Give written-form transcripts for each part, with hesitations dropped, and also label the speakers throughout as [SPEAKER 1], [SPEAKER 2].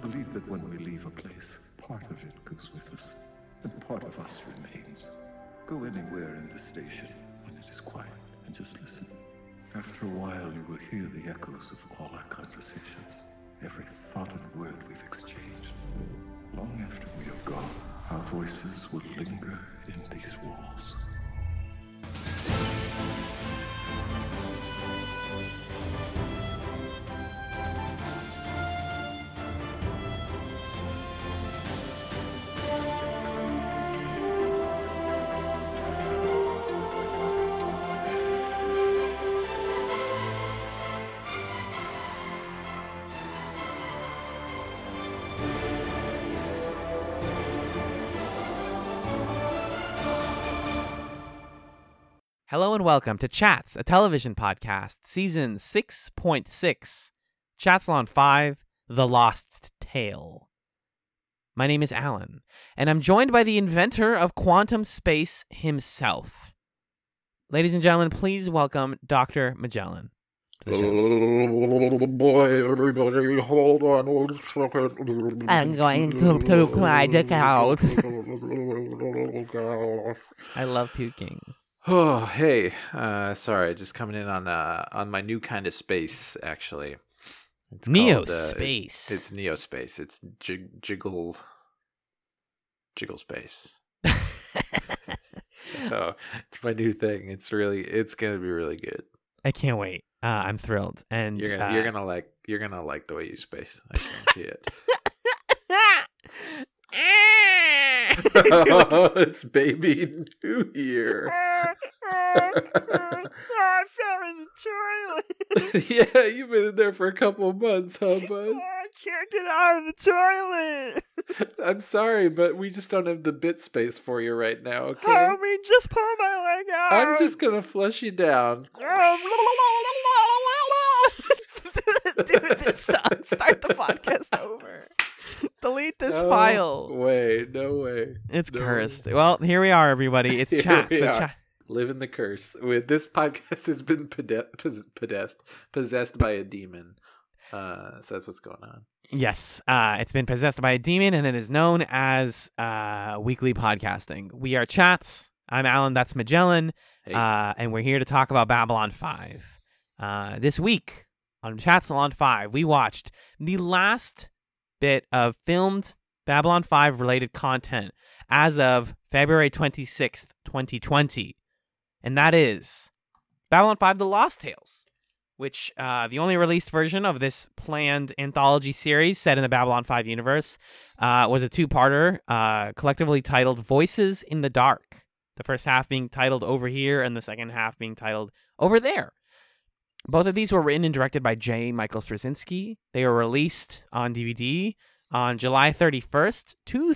[SPEAKER 1] believe that when we leave a place, part of it goes with us, and part of us remains. Go anywhere in the station when it is quiet and just listen. After a while, you will hear the echoes of all our conversations, every thought and word we've exchanged. Long after we are gone, our voices will linger in these walls.
[SPEAKER 2] Hello and welcome to Chats, a television podcast, season 6.6, Chatsalon 5, The Lost Tale. My name is Alan, and I'm joined by the inventor of quantum space himself. Ladies and gentlemen, please welcome Dr. Magellan to the show.
[SPEAKER 3] Boy, everybody, hold on 1 second.
[SPEAKER 2] I'm going to cry this out. I love puking.
[SPEAKER 3] Oh, hey. Sorry, just coming in on my new kind of space, actually. It's called,
[SPEAKER 2] Neospace.
[SPEAKER 3] it's Neospace. It's jiggle space. So, it's my new thing. It's gonna be really good.
[SPEAKER 2] I can't wait. I'm thrilled, and
[SPEAKER 3] You're gonna like the way you space. I guarantee it. It's baby New Year.
[SPEAKER 2] I fell in the toilet.
[SPEAKER 3] Yeah, you've been in there for a couple of months, huh, bud?
[SPEAKER 2] I can't get out of the toilet.
[SPEAKER 3] I'm sorry, but we just don't have the bit space for you right now, okay?
[SPEAKER 2] Homie, just pull my leg out.
[SPEAKER 3] I'm just gonna flush you down.
[SPEAKER 2] Dude, this sucks. Start the podcast over. Delete this
[SPEAKER 3] No
[SPEAKER 2] file.
[SPEAKER 3] No way.
[SPEAKER 2] It's
[SPEAKER 3] No
[SPEAKER 2] cursed.
[SPEAKER 3] way.
[SPEAKER 2] Well, here we are, everybody. It's
[SPEAKER 3] Here
[SPEAKER 2] chat.
[SPEAKER 3] we
[SPEAKER 2] The
[SPEAKER 3] are.
[SPEAKER 2] chat.
[SPEAKER 3] Living the curse. This podcast has been possessed by a demon. So that's what's going on.
[SPEAKER 2] Yes, it's been possessed by a demon, and it is known as weekly podcasting. We are Chats. I'm Alan. That's Magellan.
[SPEAKER 3] Hey.
[SPEAKER 2] And we're here to talk about Babylon 5. This week on Chatsalon 5, we watched the last bit of filmed Babylon 5 related content as of February 26th, 2020. And that is Babylon 5 The Lost Tales, which the only released version of this planned anthology series set in the Babylon 5 universe was a two-parter collectively titled Voices in the Dark. The first half being titled Over Here and the second half being titled Over There. Both of these were written and directed by J. Michael Straczynski. They were released on DVD on July 31st,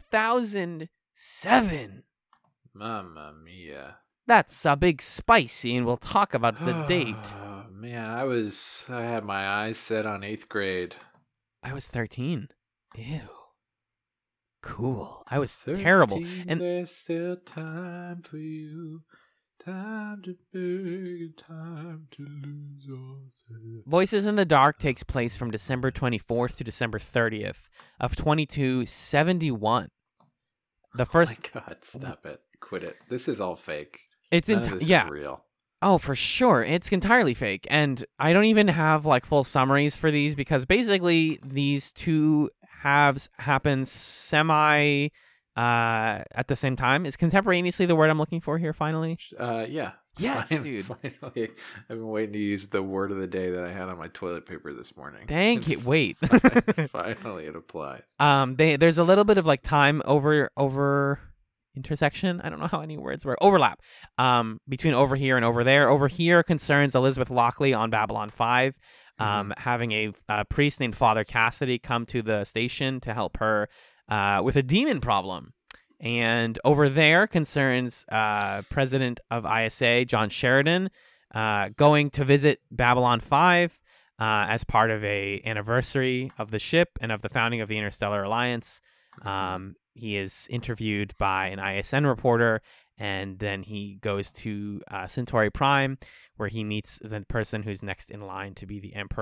[SPEAKER 2] 2007.
[SPEAKER 3] Mamma mia.
[SPEAKER 2] That's a big spicy, and we'll talk about the date.
[SPEAKER 3] Oh, man, I had my eyes set on 8th grade.
[SPEAKER 2] I was 13. Ew. Cool. I was terrible.
[SPEAKER 3] 13,
[SPEAKER 2] And
[SPEAKER 3] there's still time for you. Time to beg, time to lose yourself.
[SPEAKER 2] Voices in the Dark takes place from December 24th to December 30th of 2271. The first...
[SPEAKER 3] Oh my God, stop it. Quit it. This is all fake.
[SPEAKER 2] It's
[SPEAKER 3] None of this
[SPEAKER 2] yeah.
[SPEAKER 3] is real.
[SPEAKER 2] Oh, for sure. It's entirely fake. And I don't even have like full summaries for these because basically these two halves happen semi at the same time. Is contemporaneously the word I'm looking for here finally?
[SPEAKER 3] Yeah.
[SPEAKER 2] Yes, dude.
[SPEAKER 3] Finally, I've been waiting to use the word of the day that I had on my toilet paper this morning.
[SPEAKER 2] Thank you. Wait.
[SPEAKER 3] Finally, it applies.
[SPEAKER 2] There's a little bit of like time over intersection. I don't know how any words work. Overlap. Between Over Here and Over There. Over Here concerns Elizabeth Lockley on Babylon 5. Having a priest named Father Cassidy come to the station to help her with a demon problem. And Over There concerns President of ISA, John Sheridan, going to visit Babylon 5 as part of a anniversary of the ship and of the founding of the Interstellar Alliance. He is interviewed by an ISN reporter, and then he goes to Centauri Prime, where he meets the person who's next in line to be the Emperor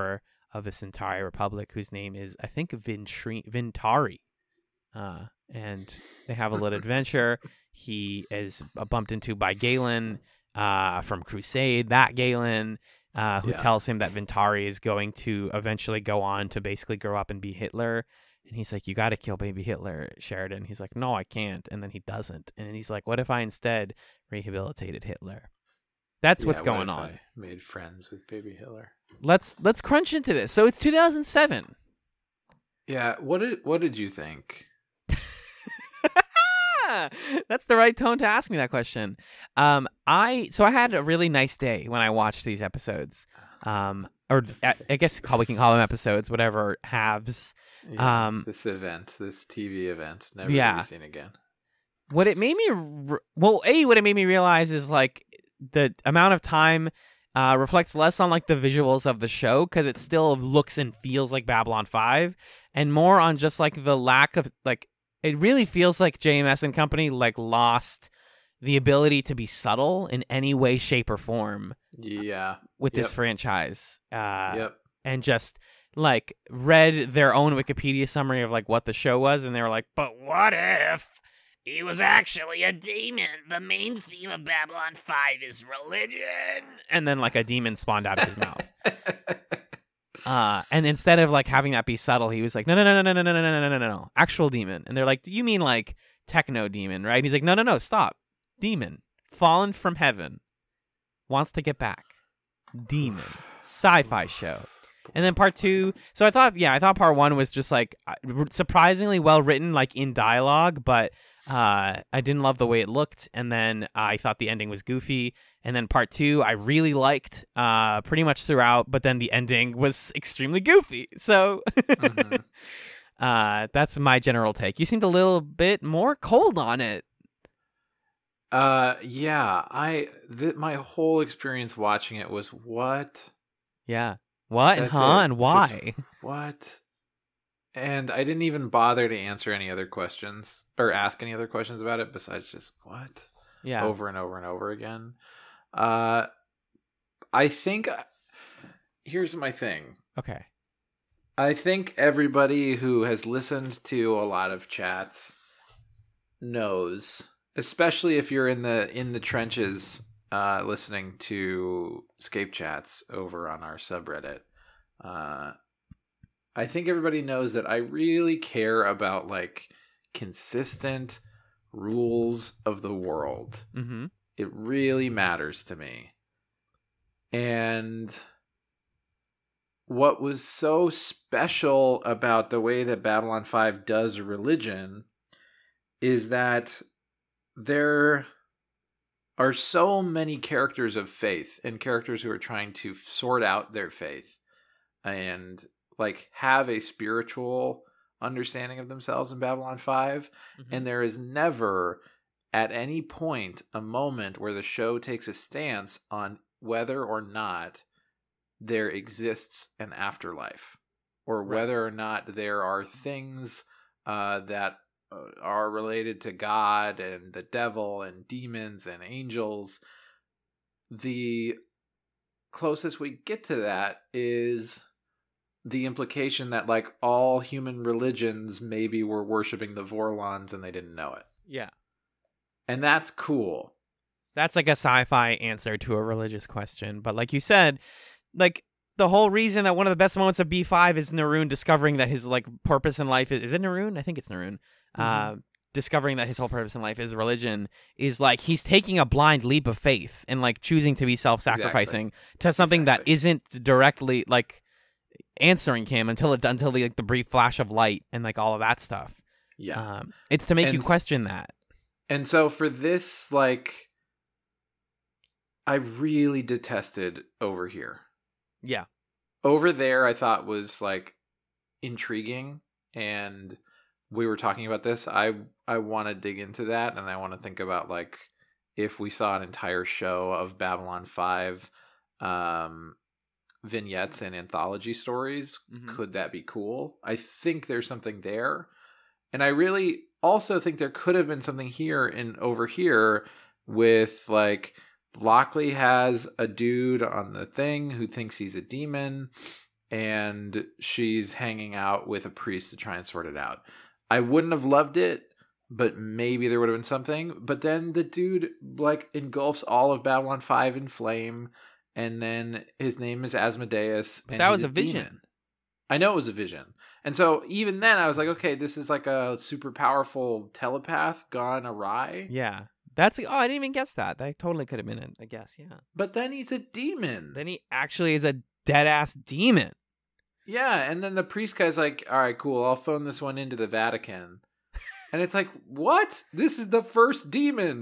[SPEAKER 2] of this entire republic, whose name is, I think, Vintari. And they have a little adventure. He is bumped into by Galen from Crusade, that Galen, who tells him that Vintari is going to eventually go on to basically grow up and be Hitler. And he's like, you got to kill baby Hitler, Sheridan. He's like, no, I can't. And then he doesn't. And he's like, what if I instead rehabilitated Hitler? That's what's going on.
[SPEAKER 3] I made friends with baby Hitler.
[SPEAKER 2] Let's crunch into this. So it's 2007.
[SPEAKER 3] Yeah. What did you think?
[SPEAKER 2] That's the right tone to ask me that question. I had a really nice day when I watched these episodes. Or I guess we can call them episodes, whatever halves.
[SPEAKER 3] Yeah, this TV event, never to be seen again.
[SPEAKER 2] What it made me, what it made me realize is like the amount of time reflects less on like the visuals of the show, because it still looks and feels like Babylon 5, and more on just like the lack of like, it really feels like JMS and company like lost the ability to be subtle in any way, shape, or form.
[SPEAKER 3] Yeah.
[SPEAKER 2] With this franchise.
[SPEAKER 3] Yep.
[SPEAKER 2] And just like read their own Wikipedia summary of like what the show was, and they were like, but what if he was actually a demon? The main theme of Babylon 5 is religion. And then like a demon spawned out of his mouth. And instead of like having that be subtle, he was like, no, actual demon. And they're like, do you mean like techno demon, right? And he's like, no, stop. Demon, fallen from heaven, wants to get back. Demon, sci-fi show. And then part 2. So I thought part 1 was just like surprisingly well written, like in dialogue, but I didn't love the way it looked. And then I thought the ending was goofy. And then part 2, I really liked pretty much throughout, but then the ending was extremely goofy. So that's my general take. You seemed a little bit more cold on it.
[SPEAKER 3] Yeah, my whole experience watching it was what?
[SPEAKER 2] Yeah. What? That's and why?
[SPEAKER 3] Just, what? And I didn't even bother to answer any other questions or ask any other questions about it besides just what?
[SPEAKER 2] Yeah.
[SPEAKER 3] Over and over and over again. I think here's my thing.
[SPEAKER 2] Okay.
[SPEAKER 3] I think everybody who has listened to a lot of chats knows, especially if you're in the trenches listening to Scape chats over on our subreddit. I think everybody knows that I really care about like consistent rules of the world.
[SPEAKER 2] Mm-hmm.
[SPEAKER 3] It really matters to me. And what was so special about the way that Babylon 5 does religion is that there are so many characters of faith and characters who are trying to sort out their faith and like have a spiritual understanding of themselves in Babylon 5. Mm-hmm. And there is never at any point a moment where the show takes a stance on whether or not there exists an afterlife, or whether or not there are things that are related to God and the devil and demons and angels. The closest we get to that is the implication that like all human religions maybe were worshiping the Vorlons and they didn't know it.
[SPEAKER 2] Yeah.
[SPEAKER 3] And that's cool.
[SPEAKER 2] That's like a sci-fi answer to a religious question. But like you said, like the whole reason that one of the best moments of B5 is Neroon discovering that his like purpose in life is it Neroon? I think it's Neroon. Mm-hmm. Discovering that his whole purpose in life is religion is like he's taking a blind leap of faith and like choosing to be self-sacrificing to something that isn't directly like answering him until the like the brief flash of light and like all of that stuff.
[SPEAKER 3] Yeah.
[SPEAKER 2] It's to make you question that.
[SPEAKER 3] And so for this, like, I really detested Over Here.
[SPEAKER 2] Yeah.
[SPEAKER 3] Over There I thought was like intriguing, and we were talking about this. I want to dig into that, and I want to think about like if we saw an entire show of Babylon 5 vignettes and anthology stories, could that be cool? I think there's something there. And I really also think there could have been something here in Over Here with like Lockley has a dude on the thing who thinks he's a demon. and she's hanging out with a priest to try and sort it out. I wouldn't have loved it, but maybe there would have been something. But then the dude like engulfs all of Babylon 5 in flame, and then his name is Asmodeus. And
[SPEAKER 2] that
[SPEAKER 3] he's
[SPEAKER 2] was a vision.
[SPEAKER 3] demon. I know it was a vision. And so even then I was like, okay, this is like a super powerful telepath gone awry.
[SPEAKER 2] Yeah. I didn't even guess that. That totally could have been it, I guess, yeah.
[SPEAKER 3] But then he's a demon.
[SPEAKER 2] Then he actually is a dead-ass demon.
[SPEAKER 3] Yeah, and then the priest guy's like, all right, cool, I'll phone this one into the Vatican. And it's like, what? This is the first demon.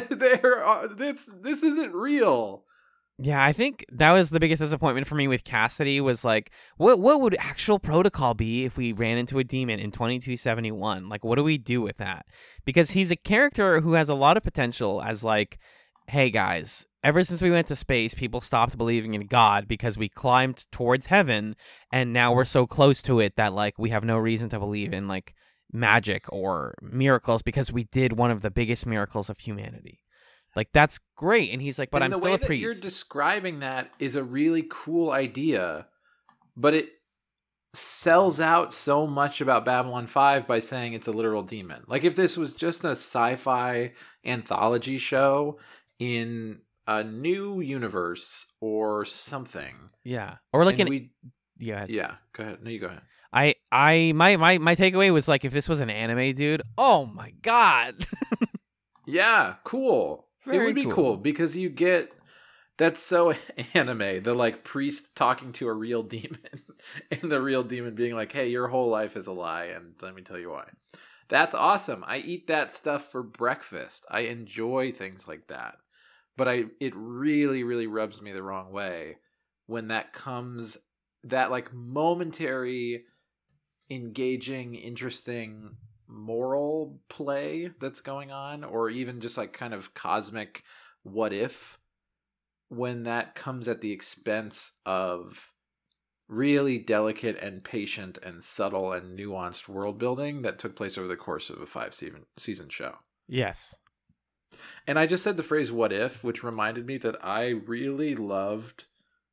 [SPEAKER 3] This isn't real.
[SPEAKER 2] Yeah, I think that was the biggest disappointment for me with Cassidy was like, what would actual protocol be if we ran into a demon in 2271? Like, what do we do with that? Because he's a character who has a lot of potential as like, hey guys, ever since we went to space, people stopped believing in God because we climbed towards heaven, and now we're so close to it that like we have no reason to believe in like magic or miracles because we did one of the biggest miracles of humanity. Like, that's great. And he's like, but I'm still a priest.
[SPEAKER 3] The way that you're describing that is a really cool idea, but it sells out so much about Babylon 5 by saying it's a literal demon. Like, if this was just a sci-fi anthology show in a new universe or something.
[SPEAKER 2] Yeah. Or like
[SPEAKER 3] Yeah, go ahead. No, you go ahead.
[SPEAKER 2] My takeaway was like, if this was an anime, dude, oh my God.
[SPEAKER 3] Yeah, cool. It would be cool because you get that's so anime, the like priest talking to a real demon and the real demon being like, hey, your whole life is a lie and let me tell you why. That's awesome. I eat that stuff for breakfast. I enjoy things like that. But it really, really rubs me the wrong way when that like momentary, engaging, interesting moral play that's going on, or even just like kind of cosmic what if, when that comes at the expense of really delicate and patient and subtle and nuanced world building that took place over the course of a 5-season show.
[SPEAKER 2] Yes.
[SPEAKER 3] And I just said the phrase what if, which reminded me that I really loved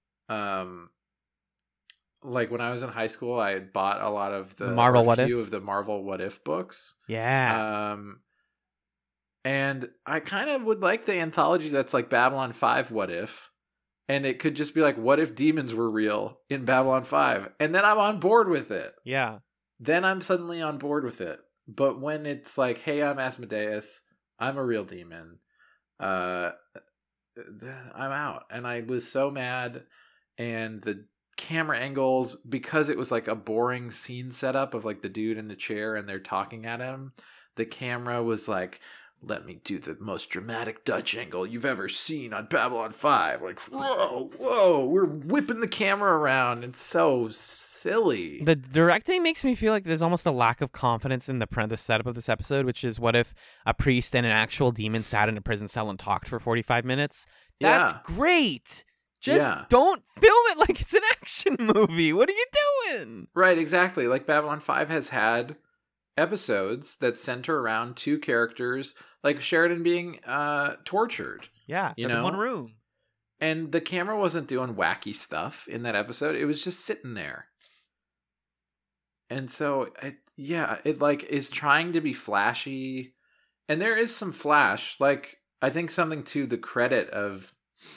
[SPEAKER 3] like when I was in high school, I had bought a lot of the
[SPEAKER 2] Marvel What If
[SPEAKER 3] of the Marvel What If books.
[SPEAKER 2] Yeah.
[SPEAKER 3] And I kind of would like the anthology that's like Babylon 5 What If, and it could just be like, what if demons were real in Babylon 5? And then I'm on board with it.
[SPEAKER 2] Yeah.
[SPEAKER 3] Then I'm suddenly on board with it. But when it's like, hey, I'm Asmodeus, I'm a real demon, I'm out. And I was so mad. And the camera angles, because it was like a boring scene setup of like the dude in the chair and they're talking at him, the camera was like, let me do the most dramatic Dutch angle you've ever seen on Babylon 5. Like, whoa, we're whipping the camera around. It's so silly.
[SPEAKER 2] The directing makes me feel like there's almost a lack of confidence in the setup of this episode, which is what if a priest and an actual demon sat in a prison cell and talked for 45 minutes? That's great. Just don't film it like it's an action movie. What are you doing?
[SPEAKER 3] Right, exactly. Like Babylon 5 has had episodes that center around two characters, like Sheridan being tortured.
[SPEAKER 2] Yeah, in one room.
[SPEAKER 3] And the camera wasn't doing wacky stuff in that episode. It was just sitting there. And so, it like is trying to be flashy. And there is some flash. Like, I think something to the credit of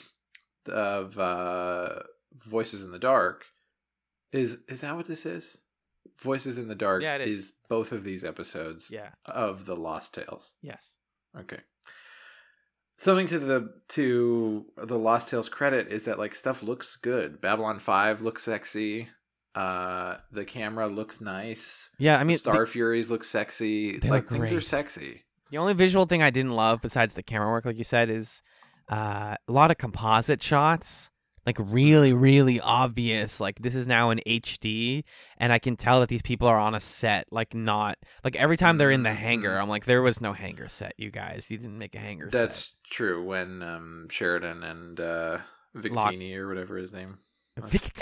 [SPEAKER 3] Voices in the Dark is that what this is? Voices in the Dark is both of these episodes of the Lost Tales.
[SPEAKER 2] Yes.
[SPEAKER 3] Okay. Something to the Lost Tales credit is that like stuff looks good. Babylon 5 looks sexy. The camera looks nice.
[SPEAKER 2] Yeah, I mean,
[SPEAKER 3] Star Furies look sexy. Like things are sexy.
[SPEAKER 2] The only visual thing I didn't love besides the camera work, like you said, is a lot of composite shots, like really, really obvious. Like this is now in HD, and I can tell that these people are on a set. Like not like every time they're in the hangar, I'm like, there was no hangar set, you guys. You didn't make a hangar set.
[SPEAKER 3] That's true. When Sheridan and Victini or whatever his name,
[SPEAKER 2] Victini.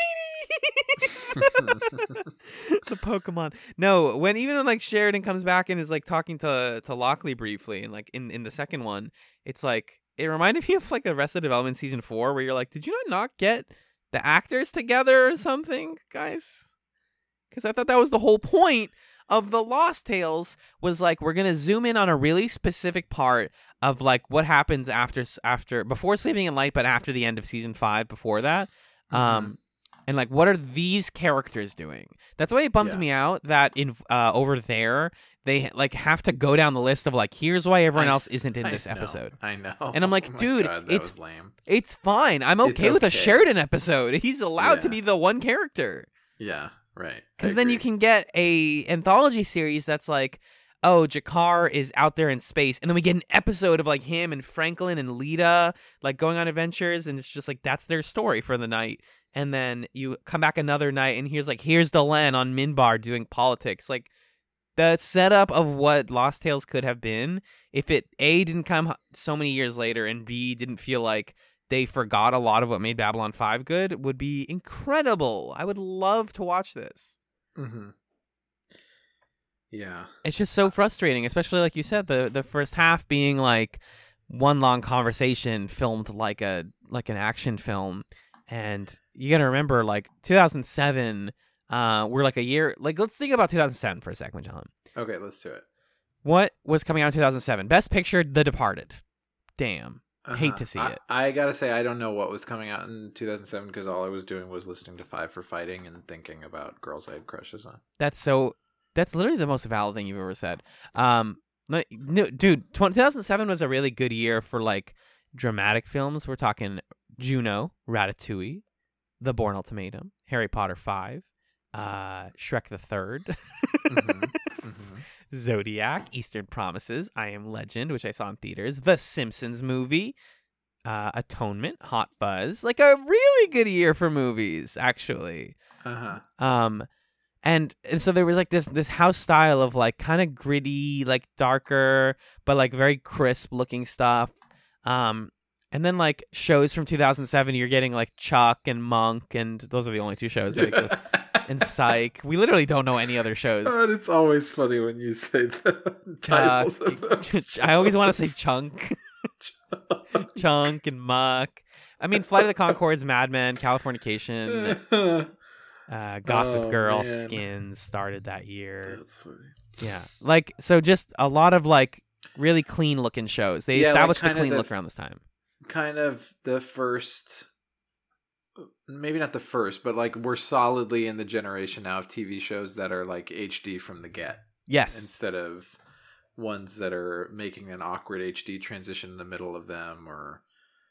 [SPEAKER 2] The Pokemon. No, when like Sheridan comes back and is like talking to Lockley briefly, and like in the second one, it's like it reminded me of like Arrested Development season 4, where you're like, did you not get the actors together or something, guys? Because I thought that was the whole point of the Lost Tales, was like, we're gonna zoom in on a really specific part of like what happens after before Sleeping in Light, but after the end of season 5, before that. And like, what are these characters doing? That's why it bummed me out that in over there they like have to go down the list of like, here's why everyone else isn't in this episode.
[SPEAKER 3] I know.
[SPEAKER 2] And I'm like,
[SPEAKER 3] Oh my
[SPEAKER 2] dude,
[SPEAKER 3] God, that was lame.
[SPEAKER 2] It's fine. I'm okay with a Sheridan episode. He's allowed to be the one character.
[SPEAKER 3] Yeah, right.
[SPEAKER 2] Because then you can get a anthology series that's like, oh, Jakar is out there in space, and then we get an episode of like him and Franklin and Lita like going on adventures, and it's just like that's their story for the night. And then you come back another night, and here's Delenn on Minbar doing politics. Like, the setup of what Lost Tales could have been, if it A, didn't come so many years later, and B, didn't feel like they forgot a lot of what made Babylon 5 good, would be incredible. I would love to watch this.
[SPEAKER 3] Mm-hmm. Yeah.
[SPEAKER 2] It's just so frustrating, especially like you said, the first half being like one long conversation filmed like an action film. And you got to remember, like, 2007, we're like a year... Like, let's think about 2007 for a second, John.
[SPEAKER 3] Okay, let's do it.
[SPEAKER 2] What was coming out in 2007? Best Picture, The Departed. Damn. Hate to see it.
[SPEAKER 3] I got to say, I don't know what was coming out in 2007 because all I was doing was listening to Five for Fighting and thinking about girls I had crushes on.
[SPEAKER 2] That's literally the most valid thing you've ever said. No, dude, 2007 was a really good year for, like, dramatic films. We're talking Juno, Ratatouille, The Bourne Ultimatum, Harry Potter 5, Shrek the Third, Zodiac, Eastern Promises, I Am Legend, which I saw in theaters, The Simpsons movie, Atonement, Hot Fuzz. Like a really good year for movies, actually. And so there was like this house style of like kind of gritty, like darker, but like very crisp looking stuff. And then, like, shows from 2007, you're getting, like, Chuck and Monk, and those are the only two shows that exist. And Psych. We literally don't know any other shows.
[SPEAKER 3] Oh, it's always funny when you say the titles of those.
[SPEAKER 2] I always want to say Chunk. Chunk and Muck. I mean, Flight of the Conchords, Mad Men, Californication, Gossip Girl,
[SPEAKER 3] man.
[SPEAKER 2] Skins started that year.
[SPEAKER 3] That's funny.
[SPEAKER 2] Yeah. Like, so just a lot of, like, really clean-looking shows. They established the clean look around this time.
[SPEAKER 3] Kind of the first, maybe not the first, but like we're solidly in the generation now of TV shows that are like HD from the get.
[SPEAKER 2] Yes.
[SPEAKER 3] Instead of ones that are making an awkward HD transition in the middle of them, or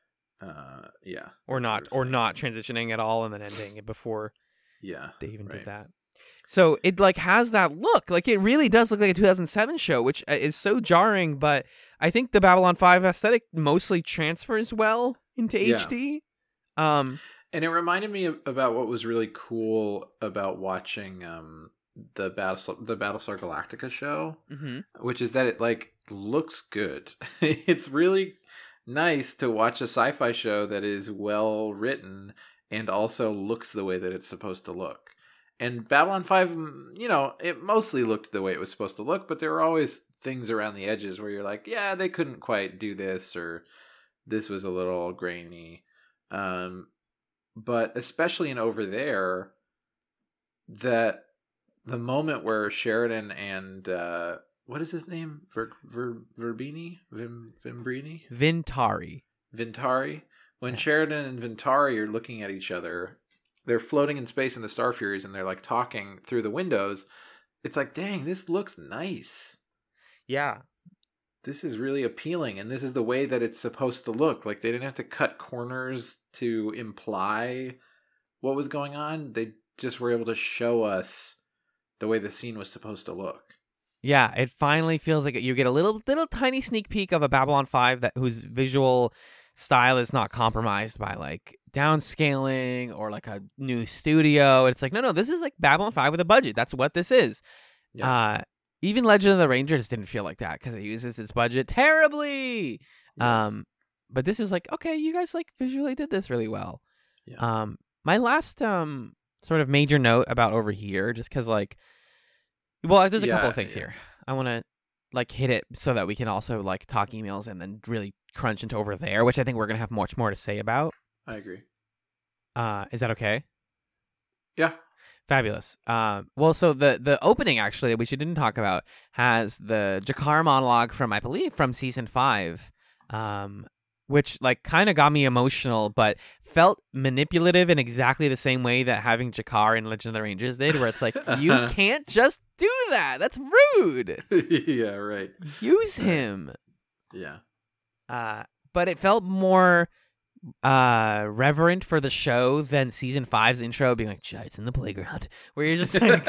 [SPEAKER 2] not transitioning at all and then ending it before they even did that. So it like has that look, like it really does look like a 2007 show, which is so jarring. But I think the Babylon 5 aesthetic mostly transfers well into HD.
[SPEAKER 3] And it reminded me about what was really cool about watching the Battlestar Galactica show, which is that it like looks good. It's really nice to watch a sci-fi show that is well written and also looks the way that it's supposed to look. And Babylon 5, you know, it mostly looked the way it was supposed to look, but there were always things around the edges where you're like, yeah, they couldn't quite do this, or this was a little grainy. But especially in Over There, that the moment where Sheridan and, what is his name? Verbini? Vimbrini?
[SPEAKER 2] Vintari.
[SPEAKER 3] When Sheridan and Vintari are looking at each other, they're floating in space in the Star Furies, and they're like talking through the windows. It's like, dang, this looks nice.
[SPEAKER 2] Yeah.
[SPEAKER 3] This is really appealing, and this is the way that it's supposed to look. Like, they didn't have to cut corners to imply what was going on. They just were able to show us the way the scene was supposed to look.
[SPEAKER 2] Yeah, it finally feels like you get a little tiny sneak peek of a Babylon 5 whose visual style is not compromised by like downscaling or like a new studio. It's like, no, this is like Babylon 5 with a budget. That's what this is. Yeah. Even Legend of the Rangers didn't feel like that because it uses its budget terribly. Yes. But this is like, okay, you guys like visually did this really well. Yeah. My last sort of major note about Over Here, just because like, well, there's a couple of things here. I want to like hit it so that we can also like talk emails and then really crunch into Over There, which I think we're gonna have much more to say about.
[SPEAKER 3] I agree.
[SPEAKER 2] Is that okay?
[SPEAKER 3] Yeah.
[SPEAKER 2] Fabulous. Well, so the opening actually, which you didn't talk about, has the Jakar monologue from, I believe, from season 5, which like kind of got me emotional, but felt manipulative in exactly the same way that having Jakar in Legend of the Rangers did, where it's like, you can't just do that. That's rude.
[SPEAKER 3] Yeah, right.
[SPEAKER 2] Use him.
[SPEAKER 3] Yeah.
[SPEAKER 2] But it felt more reverent for the show than season 5's intro being like, "Giants in the playground," where you're just like,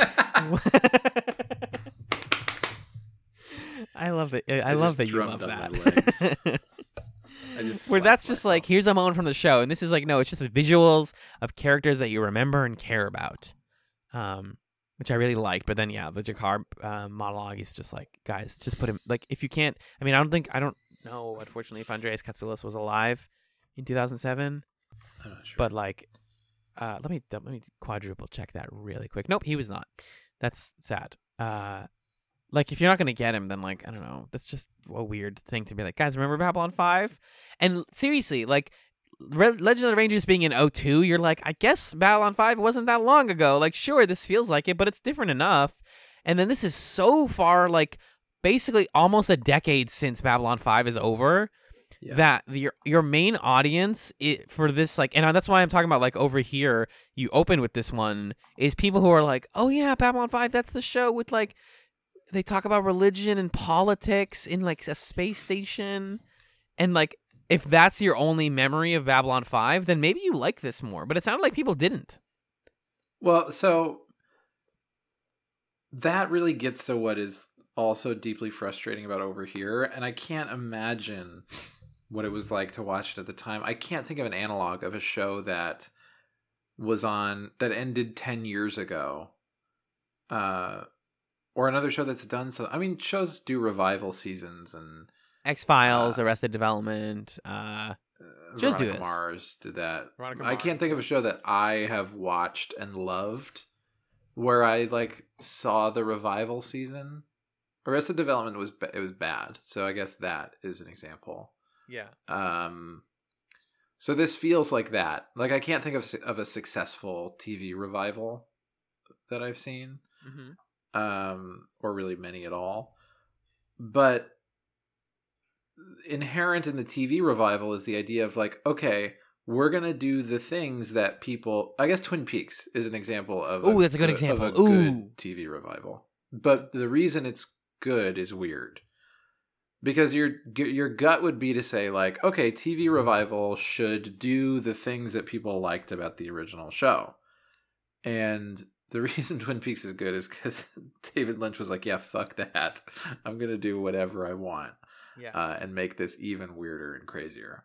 [SPEAKER 2] I love it. I love that you love that. Where that's just like, here's a moment from the show, and this is like, no, it's just visuals of characters that you remember and care about, which I really liked. But then, yeah, the Jakar monologue is just like, guys, just put him, like, if you can't, I mean, I don't know, unfortunately, if Andreas Katsoulis was alive in 2007,
[SPEAKER 3] I'm not sure.
[SPEAKER 2] but like, let me quadruple check that really quick. Nope, he was not. That's sad. Like, if you're not gonna get him, then like, I don't know. That's just a weird thing to be like, guys, remember Babylon 5? And seriously, like, Legend of the Rangers being in 2002, you're like, I guess Babylon 5 wasn't that long ago. Like, sure, this feels like it, but it's different enough. And then this is so far, like, basically almost a decade since Babylon 5 is over. Yeah. That your main audience for this, like, and that's why I'm talking about, like, over here, you open with this one, is people who are like, oh yeah, Babylon 5, that's the show with, like, they talk about religion and politics in, like, a space station. And, like, if that's your only memory of Babylon 5, then maybe you like this more. But it sounded like people didn't.
[SPEAKER 3] Well, so that really gets to what is also deeply frustrating about Over Here. And I can't imagine what it was like to watch it at the time. I can't think of an analog of a show that was on, that ended 10 years ago. Or another show that's done so. I mean, shows do revival seasons, and
[SPEAKER 2] X-Files, Arrested Development, just do this.
[SPEAKER 3] Mars did that.
[SPEAKER 2] Veronica
[SPEAKER 3] I
[SPEAKER 2] Mars.
[SPEAKER 3] can't think of a show that I have watched and loved where I like saw the revival season. Arrested Development was bad, so I guess that is an example.
[SPEAKER 2] Yeah.
[SPEAKER 3] So this feels like that. Like, I can't think of a successful TV revival that I've seen.
[SPEAKER 2] Mm-hmm.
[SPEAKER 3] Or really many at all. But inherent in the TV revival is the idea of like, okay, we're going to do the things that people, I guess Twin Peaks is an example of
[SPEAKER 2] that's a good example.
[SPEAKER 3] Of a good TV revival. But the reason it's good is weird. Because your gut would be to say like, okay, TV revival should do the things that people liked about the original show. And the reason Twin Peaks is good is because David Lynch was like, yeah, fuck that. I'm going to do whatever I want.
[SPEAKER 2] Yeah.
[SPEAKER 3] And make this even weirder and crazier.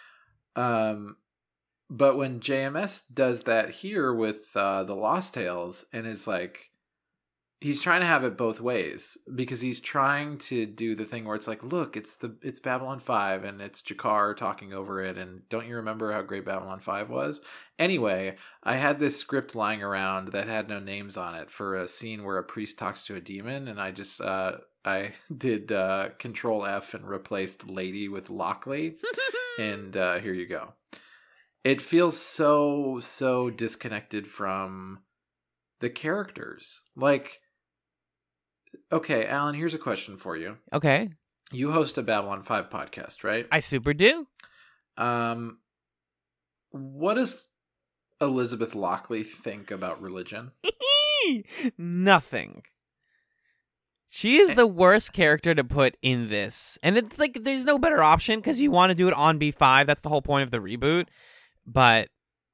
[SPEAKER 3] But when JMS does that here with the Lost Tales, and is like, he's trying to have it both ways, because he's trying to do the thing where it's like, look, it's Babylon 5 and it's Jakar talking over it, and don't you remember how great Babylon 5 was? Anyway, I had this script lying around that had no names on it for a scene where a priest talks to a demon, and I just I did Control F and replaced Lady with Lockley, and here you go. It feels so disconnected from the characters. Like, okay, Alan, here's a question for you.
[SPEAKER 2] Okay.
[SPEAKER 3] You host a Babylon 5 podcast, right?
[SPEAKER 2] I super do.
[SPEAKER 3] What does Elizabeth Lockley think about religion?
[SPEAKER 2] Nothing. She is the worst character to put in this. And it's like, there's no better option because you want to do it on B5. That's the whole point of the reboot. But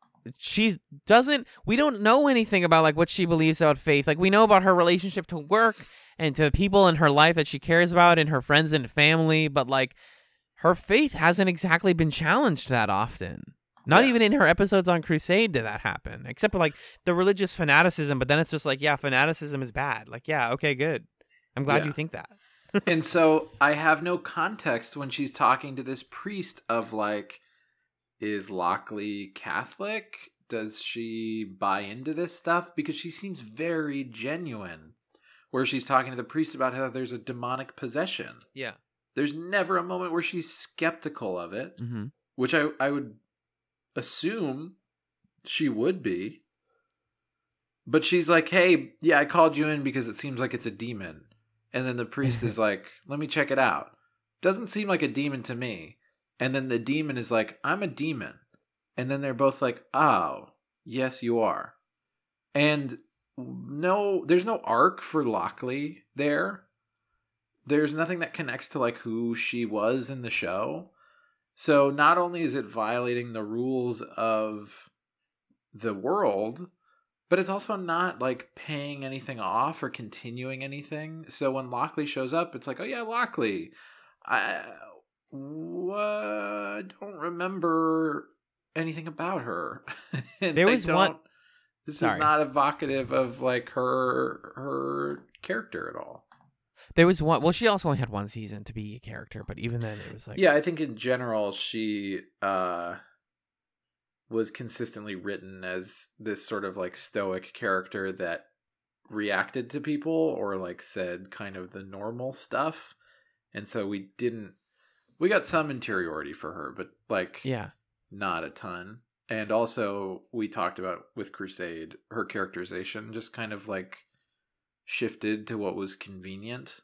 [SPEAKER 2] we don't know anything about like what she believes about faith. Like, we know about her relationship to work and to people in her life that she cares about and her friends and family. But like, her faith hasn't exactly been challenged that often. Not even in her episodes on Crusade did that happen, except for like the religious fanaticism. But then it's just like, yeah, fanaticism is bad. Like, yeah, okay, good. I'm glad you think that.
[SPEAKER 3] And so I have no context when she's talking to this priest of like, is Lockley Catholic? Does she buy into this stuff? Because she seems very genuine. Where she's talking to the priest about how there's a demonic possession.
[SPEAKER 2] Yeah.
[SPEAKER 3] There's never a moment where she's skeptical of it.
[SPEAKER 2] Mm-hmm.
[SPEAKER 3] Which I would assume she would be. But she's like, hey, yeah, I called you in because it seems like it's a demon. And then the priest is like, let me check it out. Doesn't seem like a demon to me. And then the demon is like, I'm a demon. And then they're both like, oh, yes, you are. And no, there's no arc for Lockley there. There's nothing that connects to like who she was in the show. So not only is it violating the rules of the world, but it's also not like paying anything off or continuing anything. So when Lockley shows up, it's like, oh yeah, Lockley. I don't remember anything about her.
[SPEAKER 2] There was one.
[SPEAKER 3] This
[SPEAKER 2] Sorry.
[SPEAKER 3] is not evocative of like her character at all.
[SPEAKER 2] There was one. Well, she also only had one season to be a character, but even then, it was like,
[SPEAKER 3] Yeah, I think in general she was consistently written as this sort of like stoic character that reacted to people or like said kind of the normal stuff, and so we got some interiority for her, but like
[SPEAKER 2] yeah,
[SPEAKER 3] not a ton. And also we talked about with Crusade, her characterization just kind of like shifted to what was convenient.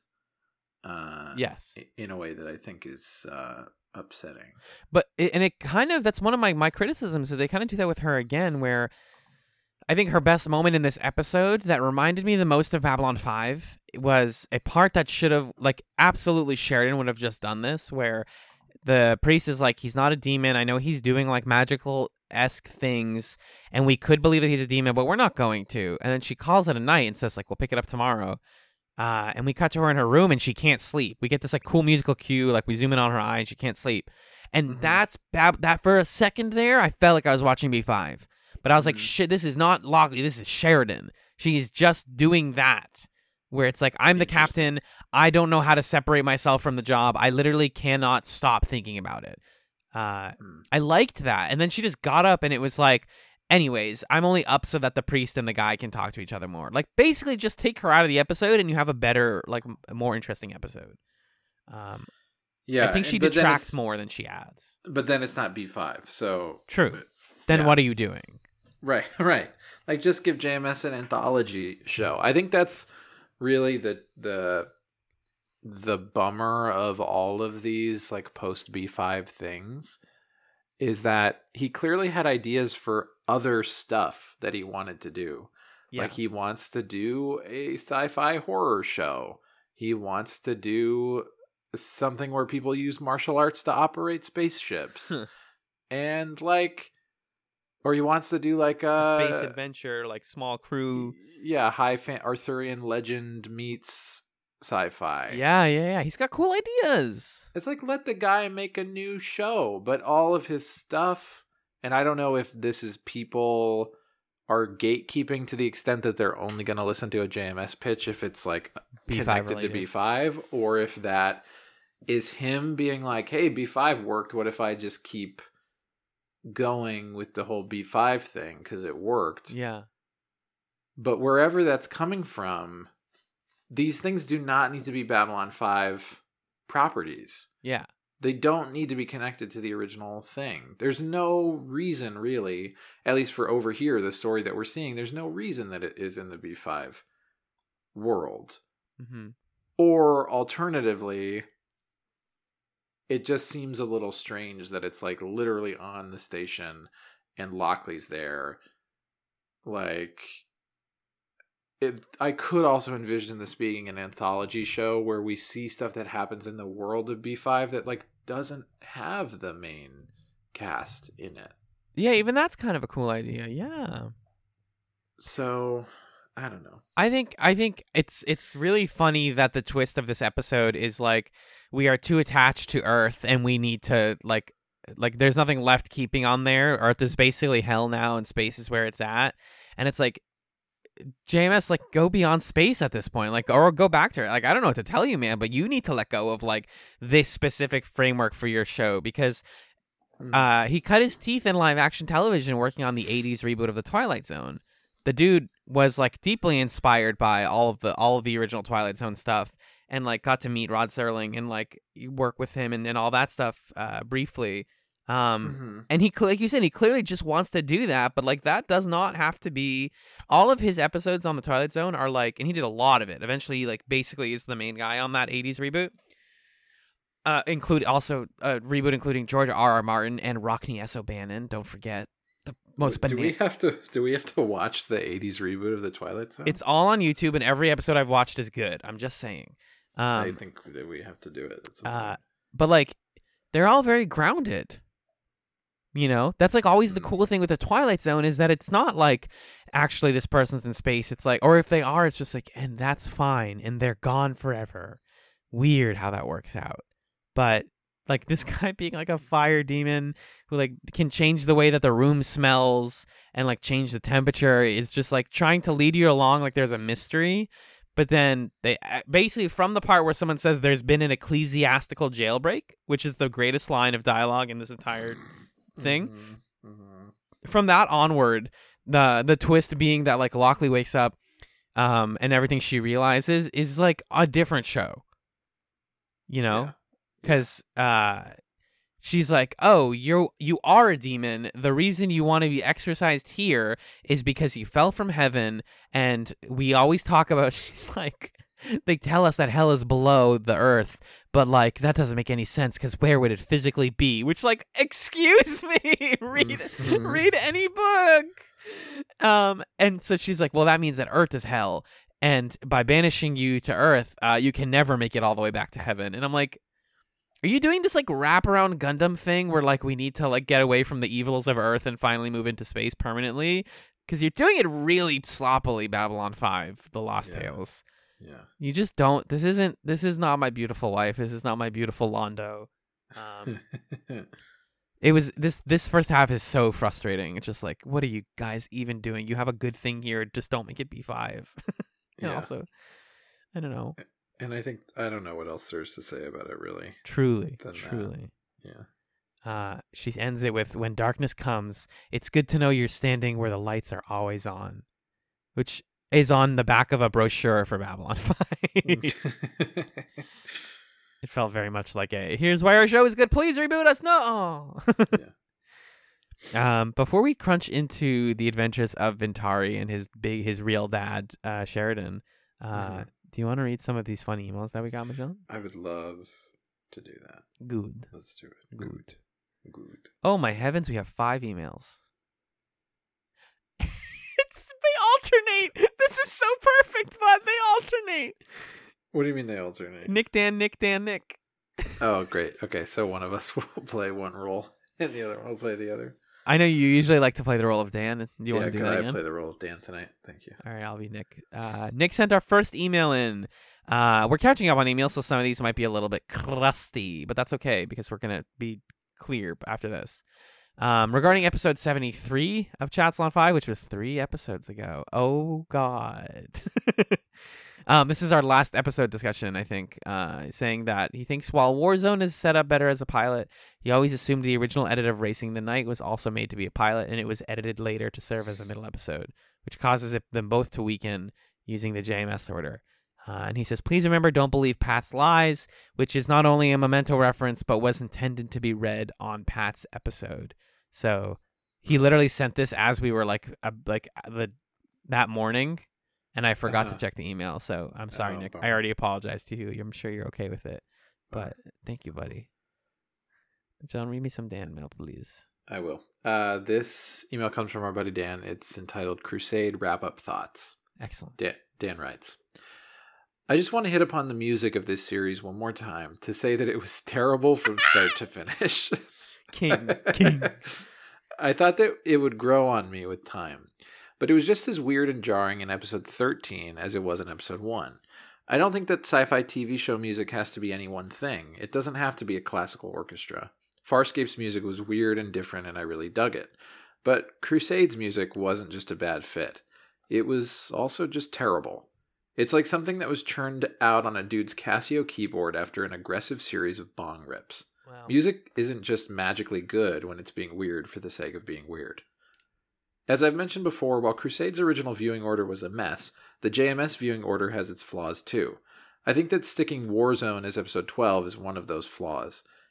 [SPEAKER 2] yes,
[SPEAKER 3] in a way that I think is upsetting.
[SPEAKER 2] but it kind of, that's one of my criticisms. So they kind of do that with her again, where I think her best moment in this episode that reminded me the most of Babylon 5 was a part that should have, like, absolutely Sheridan would have just done this, where the priest is like, he's not a demon. I know he's doing like magical-esque things, and we could believe that he's a demon, but we're not going to. And then she calls it a night and says, like, we'll pick it up tomorrow. And we cut to her in her room and she can't sleep. We get this like cool musical cue, like we zoom in on her eye and she can't sleep. And that's that for a second there, I felt like I was watching B5. But I was like, shit, this is not Lockley, this is Sheridan. She's just doing that. Where it's like, I'm the captain, I don't know how to separate myself from the job. I literally cannot stop thinking about it. I liked that. And then she just got up and it was like, anyways, I'm only up so that the priest and the guy can talk to each other more. Like, basically just take her out of the episode and you have a better, like, a more interesting episode.
[SPEAKER 3] Yeah,
[SPEAKER 2] I think she detracts more than she adds.
[SPEAKER 3] But then it's not B5, so...
[SPEAKER 2] True. Then what are you doing?
[SPEAKER 3] Right. Like, just give JMS an anthology show. I think that's really the bummer of all of these, like, post B5 things, is that he clearly had ideas for other stuff that he wanted to do. Yeah. Like, he wants to do a sci-fi horror show. He wants to do something where people use martial arts to operate spaceships. And, like... Or he wants to do, like, a
[SPEAKER 2] space adventure, like, small crew.
[SPEAKER 3] Yeah, Arthurian legend meets sci-fi.
[SPEAKER 2] Yeah. He's got cool ideas.
[SPEAKER 3] It's like, let the guy make a new show, but all of his stuff, and I don't know if this is people are gatekeeping to the extent that they're only going to listen to a JMS pitch if it's like
[SPEAKER 2] B5
[SPEAKER 3] connected
[SPEAKER 2] related
[SPEAKER 3] to B5, or if that is him being like, hey, B5 worked, what if I just keep going with the whole B5 thing because it worked.
[SPEAKER 2] Yeah.
[SPEAKER 3] But wherever that's coming from, these things do not need to be Babylon 5 properties.
[SPEAKER 2] Yeah.
[SPEAKER 3] They don't need to be connected to the original thing. There's no reason, really, at least for over here, the story that we're seeing, there's no reason that it is in the B5 world.
[SPEAKER 2] Mm-hmm.
[SPEAKER 3] Or alternatively, it just seems a little strange that it's like literally on the station and Lockley's there. Like, I could also envision this being an anthology show where we see stuff that happens in the world of B5 that like doesn't have the main cast in it.
[SPEAKER 2] Yeah, even that's kind of a cool idea. Yeah.
[SPEAKER 3] So, I don't know.
[SPEAKER 2] I think it's really funny that the twist of this episode is like, we are too attached to Earth and we need to like there's nothing left keeping on there. Earth is basically hell now and space is where it's at. And it's like, JMS, like, go beyond space at this point, like, or go back to it. Like, I don't know what to tell you, man, but you need to let go of like this specific framework for your show, because he cut his teeth in live action television working on the 80s reboot of The Twilight Zone. The dude was like deeply inspired by all of the original Twilight Zone stuff, and like got to meet Rod Serling and like work with him and all that stuff briefly. And he, like you said, he clearly just wants to do that, but like that does not have to be. All of his episodes on the Twilight Zone are like, and he did a lot of it. Eventually, like basically, is the main guy on that '80s reboot. Include also a reboot including George R.R. Martin and Rockne S. O'Bannon. Don't forget the most.
[SPEAKER 3] Do we have to watch the '80s reboot of the Twilight Zone?
[SPEAKER 2] It's all on YouTube, and every episode I've watched is good. I'm just saying.
[SPEAKER 3] I think that we have to do it.
[SPEAKER 2] But like, they're all very grounded. You know, that's like always the cool thing with the Twilight Zone is that it's not like actually this person's in space. It's like, or if they are, it's just like, and that's fine, and they're gone forever. Weird how that works out. But like this guy being like a fire demon who like can change the way that the room smells and like change the temperature is just like trying to lead you along like there's a mystery. But then they basically, from the part where someone says there's been an ecclesiastical jailbreak, which is the greatest line of dialogue in this entire thing. From that onward, the twist being that like Lockley wakes up and everything she realizes is like a different show. You know? Because she's like, oh, you are a demon. The reason you want to be exorcised here is because you fell from heaven. And we always talk about, she's like, they tell us that hell is below the earth. But like, that doesn't make any sense because where would it physically be? Which like, excuse me, read any book. And so she's like, well, that means that earth is hell. And by banishing you to earth, you can never make it all the way back to heaven. And I'm like, are you doing this like wraparound Gundam thing where like we need to like get away from the evils of Earth and finally move into space permanently? Because you're doing it really sloppily, Babylon 5, The Lost Tales.
[SPEAKER 3] Yeah.
[SPEAKER 2] You just don't. This is not My Beautiful Wife. This is not My Beautiful Londo. It was this first half is so frustrating. It's just like, what are you guys even doing? You have a good thing here. Just don't make it B5. And also, I don't know.
[SPEAKER 3] And I think, I don't know what else there's to say about it, really.
[SPEAKER 2] Truly.
[SPEAKER 3] Yeah.
[SPEAKER 2] She ends it with, when darkness comes, it's good to know you're standing where the lights are always on. Which is on the back of a brochure for Babylon 5. It felt very much like a, here's why our show is good, please reboot us, no! Before we crunch into the adventures of Ventari and his real dad, Sheridan, do you want to read some of these fun emails that we got, Michelle?
[SPEAKER 3] I would love to do that.
[SPEAKER 2] Good.
[SPEAKER 3] Let's do it. Good.
[SPEAKER 2] Oh my heavens, we have 5 emails. They alternate. This is so perfect, bud. They alternate.
[SPEAKER 3] What do you mean they alternate?
[SPEAKER 2] Nick, Dan, Nick, Dan, Nick.
[SPEAKER 3] Oh, great. Okay, so one of us will play one role and the other one will play the other.
[SPEAKER 2] I know you usually like to play the role of Dan. Do you want to do that again?
[SPEAKER 3] I play the role of Dan tonight? Thank you.
[SPEAKER 2] All right, I'll be Nick. Nick sent our first email in. We're catching up on emails, so some of these might be a little bit crusty, but that's okay because we're going to be clear after this. Regarding episode 73 of Chatsalon 5, which was 3 episodes ago. Oh, God. This is our last episode discussion, I think, saying that he thinks while Warzone is set up better as a pilot, he always assumed the original edit of Racing the Night was also made to be a pilot, and it was edited later to serve as a middle episode, which causes them both to weaken using the JMS order. And he says, please remember, don't believe Pat's lies, which is not only a Memento reference, but was intended to be read on Pat's episode. So he literally sent this as we were that morning. And I forgot to check the email, so I'm sorry, Nick. I already apologized to you. I'm sure you're okay with it. But thank you, buddy. John, read me some Dan mail, please.
[SPEAKER 3] I will. This email comes from our buddy Dan. It's entitled Crusade Wrap-Up Thoughts.
[SPEAKER 2] Excellent.
[SPEAKER 3] Dan writes, I just want to hit upon the music of this series one more time to say that it was terrible from start to finish.
[SPEAKER 2] King.
[SPEAKER 3] I thought that it would grow on me with time. But it was just as weird and jarring in episode 13 as it was in episode 1. I don't think that sci-fi TV show music has to be any one thing. It doesn't have to be a classical orchestra. Farscape's music was weird and different, and I really dug it. But Crusade's music wasn't just a bad fit. It was also just terrible. It's like something that was churned out on a dude's Casio keyboard after an aggressive series of bong rips. Wow. Music isn't just magically good when it's being weird for the sake of being weird. As I've mentioned before, while Crusade's original viewing order was a mess, the JMS viewing order has its flaws too. I think that sticking Warzone as episode 12 is one of those flaws.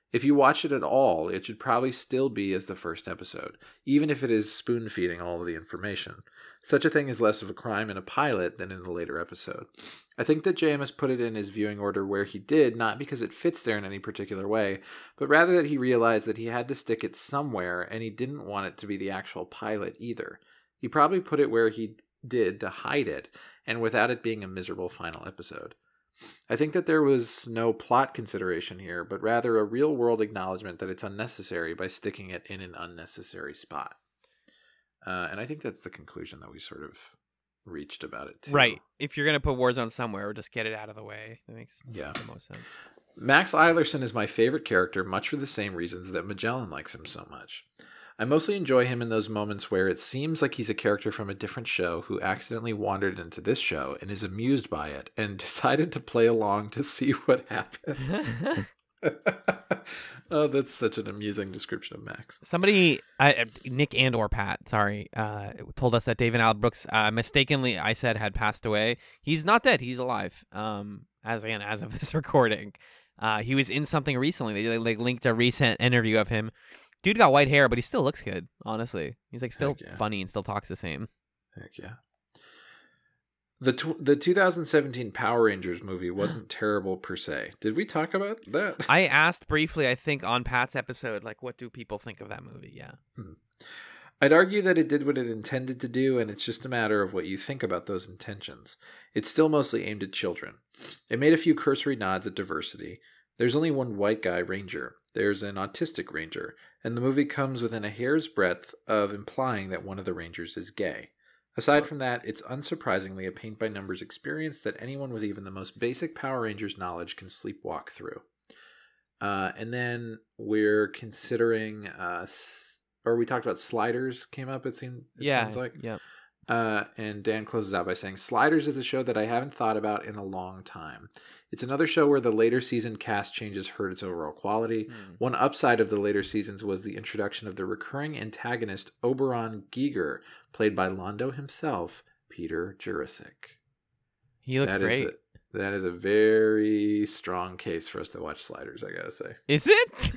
[SPEAKER 3] If you watch it at all, it should probably still be as the first episode, even if it is spoon-feeding all of the information. Such a thing is less of a crime in a pilot than in a later episode. I think that JMS put it in his viewing order where he did, not because it fits there in any particular way, but rather that he realized that he had to stick it somewhere, and he didn't want it to be the actual pilot either. He probably put it where he did to hide it, and without it being a miserable final episode. I think that there was no plot consideration here, but rather a real-world acknowledgement that it's unnecessary by sticking it in an unnecessary spot. And I think that's the conclusion that we sort of reached about it, too.
[SPEAKER 2] Right. If you're going to put Warzone somewhere, just get it out of the way. That makes the most sense.
[SPEAKER 3] Max Eilerson is my favorite character, much for the same reasons that Magellan likes him so much. I mostly enjoy him in those moments where it seems like he's a character from a different show who accidentally wandered into this show and is amused by it and decided to play along to see what happens. Oh, that's such an amusing description of Max.
[SPEAKER 2] Somebody, Nick and or Pat, told us that David Alan Brooks mistakenly, I said, had passed away. He's not dead. He's alive. As of this recording. He was in something recently. They linked a recent interview of him. Dude got white hair, but he still looks good, honestly. He's still funny and still talks the same.
[SPEAKER 3] Heck yeah. The 2017 Power Rangers movie wasn't terrible per se. Did we talk about that?
[SPEAKER 2] I asked briefly, I think, on Pat's episode, what do people think of that movie? Yeah.
[SPEAKER 3] I'd argue that it did what it intended to do, and it's just a matter of what you think about those intentions. It's still mostly aimed at children. It made a few cursory nods at diversity. There's only one white guy ranger. There's an autistic ranger, and the movie comes within a hair's breadth of implying that one of the rangers is gay. Aside from that, it's unsurprisingly a paint-by-numbers experience that anyone with even the most basic Power Rangers knowledge can sleepwalk through. And then we're considering, or we talked about Sliders came up, it sounds like.
[SPEAKER 2] Yeah.
[SPEAKER 3] And Dan closes out by saying, Sliders is a show that I haven't thought about in a long time. It's another show where the later season cast changes hurt its overall quality. One upside of the later seasons was the introduction of the recurring antagonist Oberon Giger, played by Londo himself, Peter Jurasik.
[SPEAKER 2] He looks great.
[SPEAKER 3] That is a very strong case for us to watch Sliders, I gotta say.
[SPEAKER 2] Is it?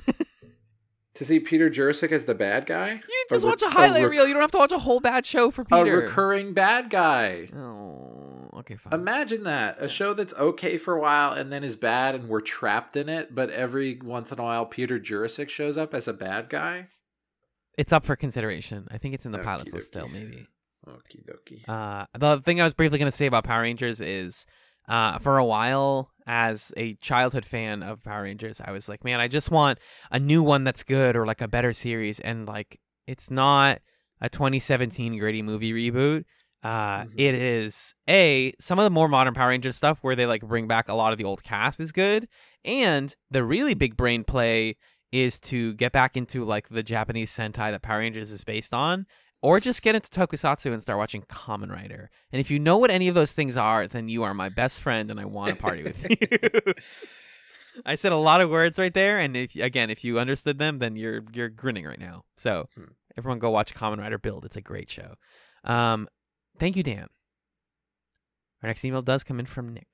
[SPEAKER 3] To see Peter Jurasik as the bad guy?
[SPEAKER 2] You just watch a highlight reel. You don't have to watch a whole bad show for Peter.
[SPEAKER 3] A recurring bad guy.
[SPEAKER 2] Oh, okay, fine.
[SPEAKER 3] Imagine that. A show that's okay for a while and then is bad and we're trapped in it, but every once in a while Peter Jurasik shows up as a bad guy?
[SPEAKER 2] It's up for consideration. I think it's in the pilot list still, maybe.
[SPEAKER 3] Okie dokie.
[SPEAKER 2] The thing I was briefly going to say about Power Rangers is for a while, as a childhood fan of Power Rangers, I was like, man, I just want a new one that's good or a better series. And it's not a 2017 gritty movie reboot. It is some of the more modern Power Rangers stuff where they bring back a lot of the old cast is good. And the really big brain play is to get back into the Japanese Sentai that Power Rangers is based on. Or just get into Tokusatsu and start watching Kamen Rider. And if you know what any of those things are, then you are my best friend and I want to party with you. I said a lot of words right there. And if you understood them, then you're grinning right now. So everyone go watch Kamen Rider Build. It's a great show. Thank you, Dan. Our next email does come in from Nick.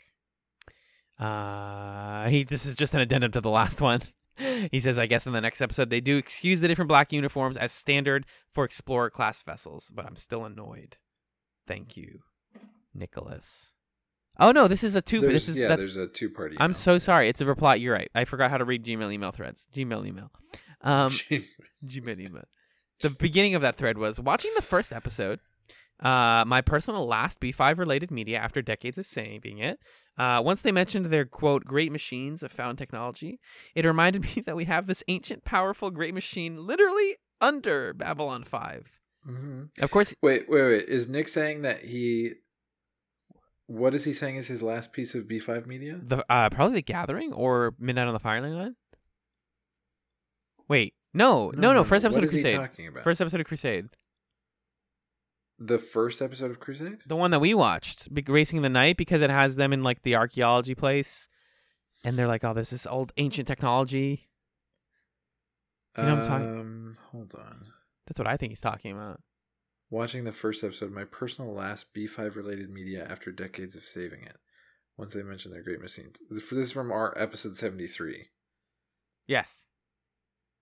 [SPEAKER 2] This is just an addendum to the last one. He says, I guess in the next episode, they do excuse the different black uniforms as standard for Explorer class vessels, but I'm still annoyed. Thank you, Nicholas. Oh, no, this is a two.
[SPEAKER 3] There's a two-part email.
[SPEAKER 2] I'm so sorry. It's a reply. You're right. I forgot how to read Gmail email threads. Gmail email. Gmail email. The beginning of that thread was, watching the first episode, my personal last B5 related media after decades of saving it. Once they mentioned their, quote, great machines of found technology, it reminded me that we have this ancient, powerful great machine literally under Babylon 5.
[SPEAKER 3] Mm-hmm.
[SPEAKER 2] Of course.
[SPEAKER 3] Wait. Is Nick saying that what is he saying is his last piece of B5 media?
[SPEAKER 2] Probably The Gathering or Midnight on the Firing Line? Wait. No. First episode of Crusade.
[SPEAKER 3] What is he talking about?
[SPEAKER 2] First episode of Crusade.
[SPEAKER 3] The first episode of Crusade?
[SPEAKER 2] The one that we watched, Racing the Night, because it has them in the archaeology place, and they're like, "Oh, there's this old ancient technology." You know what I'm talking?
[SPEAKER 3] Hold on.
[SPEAKER 2] That's what I think he's talking about.
[SPEAKER 3] Watching the first episode, my personal last B5 related media after decades of saving it. Once they mentioned their great machines. This is from our episode 73.
[SPEAKER 2] Yes.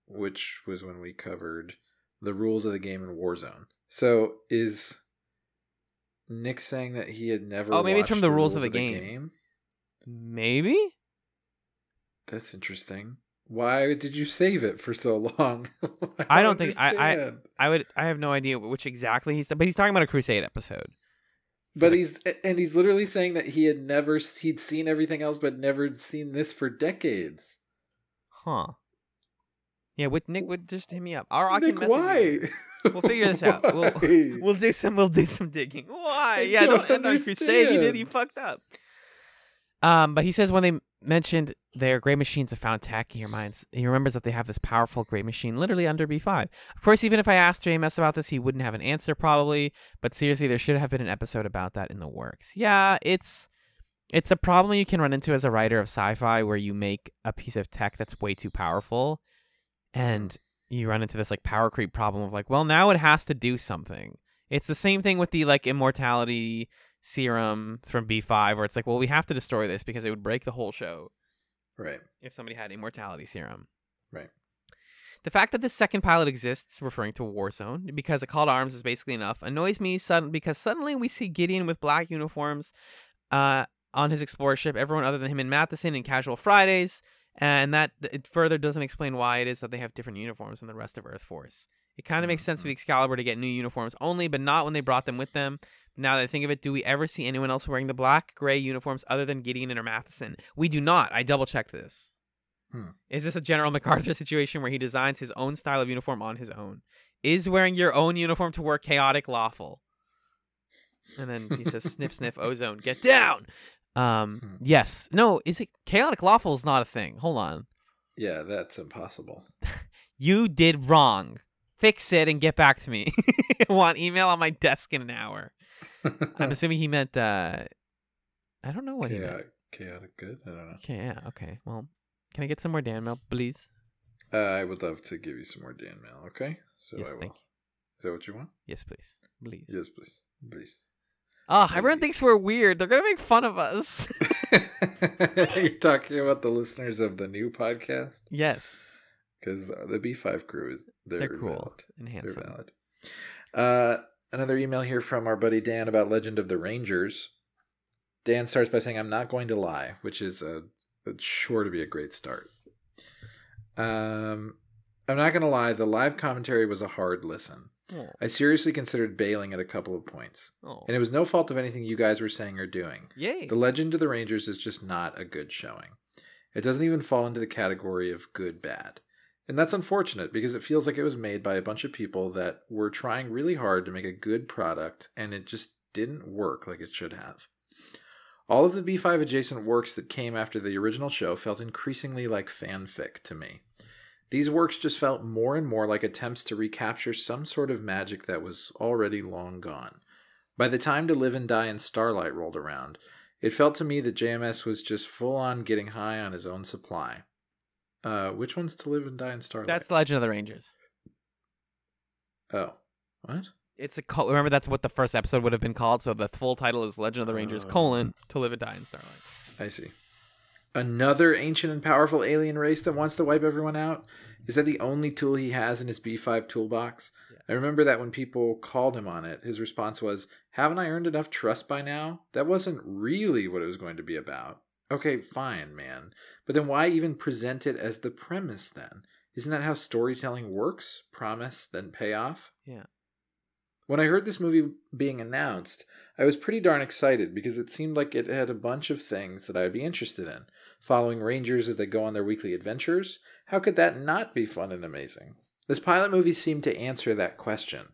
[SPEAKER 3] which was when we covered the rules of the game in Warzone. So is Nick saying that he had never
[SPEAKER 2] maybe it's
[SPEAKER 3] watched
[SPEAKER 2] from the rules of the game.
[SPEAKER 3] game?
[SPEAKER 2] Maybe?
[SPEAKER 3] That's interesting. Why did you save it for so long?
[SPEAKER 2] I don't think I have no idea which exactly he's, but he's talking about a Crusade episode.
[SPEAKER 3] But he's literally saying that he'd seen everything else but never seen this for decades.
[SPEAKER 2] Huh. Yeah, with Nick would just hit me up. I
[SPEAKER 3] Nick,
[SPEAKER 2] can
[SPEAKER 3] why?
[SPEAKER 2] We'll figure this out. We'll do some digging. Why? Yeah, don't end on Crusade. He fucked up. But he says when they mentioned their gray machines have found tech, he remembers that they have this powerful gray machine literally under B5. Of course, even if I asked JMS about this, he wouldn't have an answer probably. But seriously, there should have been an episode about that in the works. Yeah, it's a problem you can run into as a writer of sci-fi where you make a piece of tech that's way too powerful, and you run into this like power creep problem of like, well, now it has to do something. It's the same thing with the like immortality serum from B5 where it's like, well, we have to destroy this because it would break the whole show.
[SPEAKER 3] Right.
[SPEAKER 2] If somebody had immortality serum.
[SPEAKER 3] Right.
[SPEAKER 2] The fact that this second pilot exists, referring to Warzone, because a call to arms is basically enough, annoys me because suddenly we see Gideon with black uniforms on his explorer ship, everyone other than him and Matheson in Casual Fridays, and that it further doesn't explain why it is that they have different uniforms than the rest of Earth Force. It kind of makes sense for the Excalibur to get new uniforms only, but not when they brought them with them. Now that I think of it, do we ever see anyone else wearing the black-gray uniforms other than Gideon and Matheson? We do not. I double-checked this. Is this a General MacArthur situation where he designs his own style of uniform on his own? Is wearing your own uniform to work chaotic lawful? And then he says, sniff, sniff, ozone, get down! Yes. No, is it chaotic lawful is not a thing. Hold on.
[SPEAKER 3] Yeah, that's impossible.
[SPEAKER 2] You did wrong. Fix it and get back to me. I want email on my desk in an hour. I'm assuming he meant, I don't know what he meant.
[SPEAKER 3] Chaotic good? I don't know.
[SPEAKER 2] Okay, yeah, okay. Well, can I get some more Dan mail, please?
[SPEAKER 3] I would love to give you some more Dan mail, okay? So
[SPEAKER 2] yes,
[SPEAKER 3] I will.
[SPEAKER 2] thank you.
[SPEAKER 3] Is that what you want?
[SPEAKER 2] Yes, please. Please.
[SPEAKER 3] Yes, please. Please.
[SPEAKER 2] Oh, everyone thinks we're weird. They're going to make fun of us.
[SPEAKER 3] You're talking about the listeners of the new podcast?
[SPEAKER 2] Yes.
[SPEAKER 3] Because the B5 crew they're
[SPEAKER 2] cool
[SPEAKER 3] valid.
[SPEAKER 2] and handsome.
[SPEAKER 3] They're valid. Another email here from our buddy Dan about Legend of the Rangers. Dan starts by saying, I'm not going to lie, which is sure to be a great start. I'm not going to lie, the live commentary was a hard listen.
[SPEAKER 2] Oh.
[SPEAKER 3] I seriously considered bailing at a couple of points.
[SPEAKER 2] Oh.
[SPEAKER 3] And it was no fault of anything you guys were saying or doing.
[SPEAKER 2] Yay.
[SPEAKER 3] The Legend of the Rangers is just not a good showing. It doesn't even fall into the category of good-bad. And that's unfortunate because it feels like it was made by a bunch of people that were trying really hard to make a good product and it just didn't work like it should have. All of the B5 adjacent works that came after the original show felt increasingly like fanfic to me. These works just felt more and more like attempts to recapture some sort of magic that was already long gone. By the time To Live and Die in Starlight rolled around, it felt to me that JMS was just full on getting high on his own supply. Which one's To Live and Die in Starlight?
[SPEAKER 2] That's the Legend of the Rangers.
[SPEAKER 3] Oh. What?
[SPEAKER 2] It's remember that's what the first episode would have been called, so the full title is Legend of the Rangers, To Live and Die in Starlight.
[SPEAKER 3] I see. Another ancient and powerful alien race that wants to wipe everyone out? Is that the only tool he has in his B5 toolbox? Yes. I remember that when people called him on it, his response was, haven't I earned enough trust by now? That wasn't really what it was going to be about. Okay, fine, man. But then why even present it as the premise then? Isn't that how storytelling works? Promise, then payoff?
[SPEAKER 2] Yeah.
[SPEAKER 3] When I heard this movie being announced, I was pretty darn excited because it seemed like it had a bunch of things that I'd be interested in. Following Rangers as they go on their weekly adventures, how could that not be fun and amazing? This pilot movie seemed to answer that question.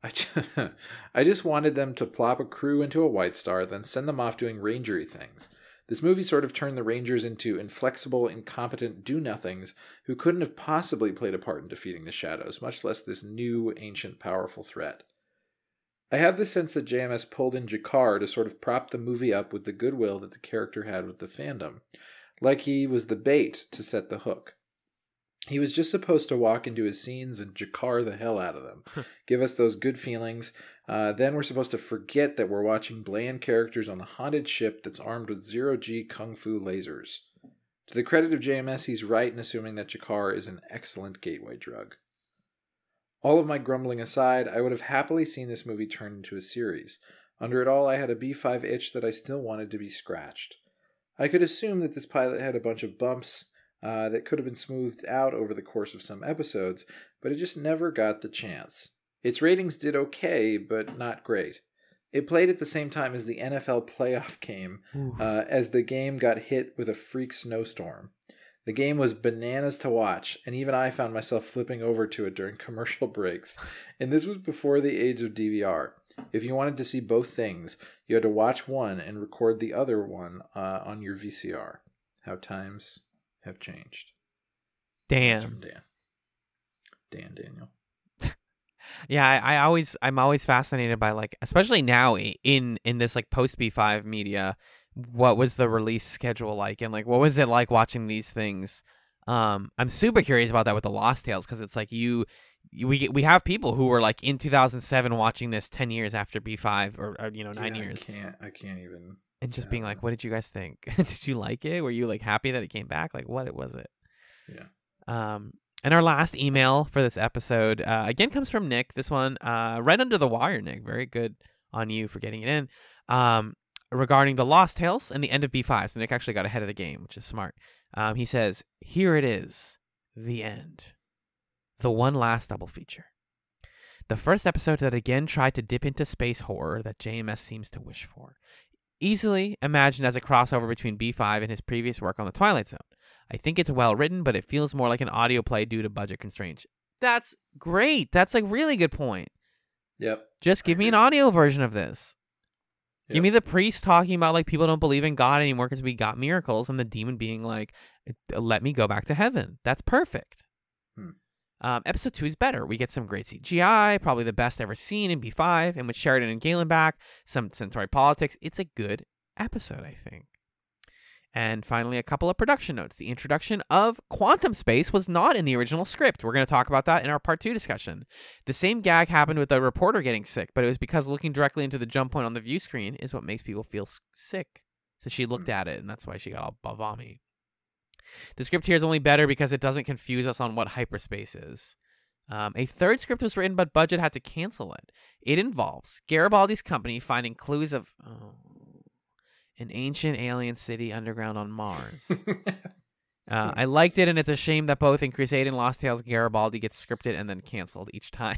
[SPEAKER 3] I just wanted them to plop a crew into a White Star, then send them off doing rangery things. This movie sort of turned the Rangers into inflexible, incompetent do-nothings who couldn't have possibly played a part in defeating the Shadows, much less this new, ancient, powerful threat. I have the sense that JMS pulled in G'Kar to sort of prop the movie up with the goodwill that the character had with the fandom, like he was the bait to set the hook. He was just supposed to walk into his scenes and G'Kar the hell out of them, give us those good feelings. Then we're supposed to forget that we're watching bland characters on a haunted ship that's armed with zero-G kung fu lasers. To the credit of JMS, he's right in assuming that Jakar is an excellent gateway drug. All of my grumbling aside, I would have happily seen this movie turned into a series. Under it all, I had a B5 itch that I still wanted to be scratched. I could assume that this pilot had a bunch of bumps that could have been smoothed out over the course of some episodes, but it just never got the chance. Its ratings did okay, but not great. It played at the same time as the NFL playoff game, as the game got hit with a freak snowstorm. The game was bananas to watch, and even I found myself flipping over to it during commercial breaks. And this was before the age of DVR. If you wanted to see both things, you had to watch one and record the other one on your VCR. How times have changed.
[SPEAKER 2] Damn.
[SPEAKER 3] That's from Dan. Dan Daniel.
[SPEAKER 2] Yeah, I'm always fascinated by, like, especially now in this like post B5 media, what was the release schedule like, and like what was it like watching these things? I'm super curious about that with the Lost Tales, because it's like we have people who were like in 2007 watching this 10 years after B5 or 9 years.
[SPEAKER 3] I can't even.
[SPEAKER 2] And just being like, what did you guys think? Did you like it? Were you like happy that it came back? Like, what was it?
[SPEAKER 3] Yeah.
[SPEAKER 2] And our last email for this episode, again, comes from Nick. This one, right under the wire, Nick. Very good on you for getting it in. Regarding the Lost Tales and the end of B5. So Nick actually got ahead of the game, which is smart. He says, here it is, the end. The one last double feature. The first episode that again tried to dip into space horror that JMS seems to wish for. Easily imagined as a crossover between B5 and his previous work on The Twilight Zone. I think it's well written, but it feels more like an audio play due to budget constraints. That's great. That's a really good point.
[SPEAKER 3] Yep.
[SPEAKER 2] Just give me an audio version of this.
[SPEAKER 3] Yep.
[SPEAKER 2] Give me the priest talking about like people don't believe in God anymore because we got miracles, and the demon being like, let me go back to heaven. That's perfect. Episode 2 is better. We get some great CGI, probably the best ever seen in B5, and with Sheridan and Galen back, some Centauri politics. It's a good episode, I think. And finally, a couple of production notes. The introduction of quantum space was not in the original script. We're going to talk about that in our part 2 discussion. The same gag happened with the reporter getting sick, but it was because looking directly into the jump point on the view screen is what makes people feel sick. So she looked at it, and that's why she got all vommy. The script here is only better because it doesn't confuse us on what hyperspace is. A third script was written, but budget had to cancel it. It involves Garibaldi's company finding clues of an ancient alien city underground on Mars. I liked it, and it's a shame that both in Crusade and Lost Tales, Garibaldi gets scripted and then canceled each time.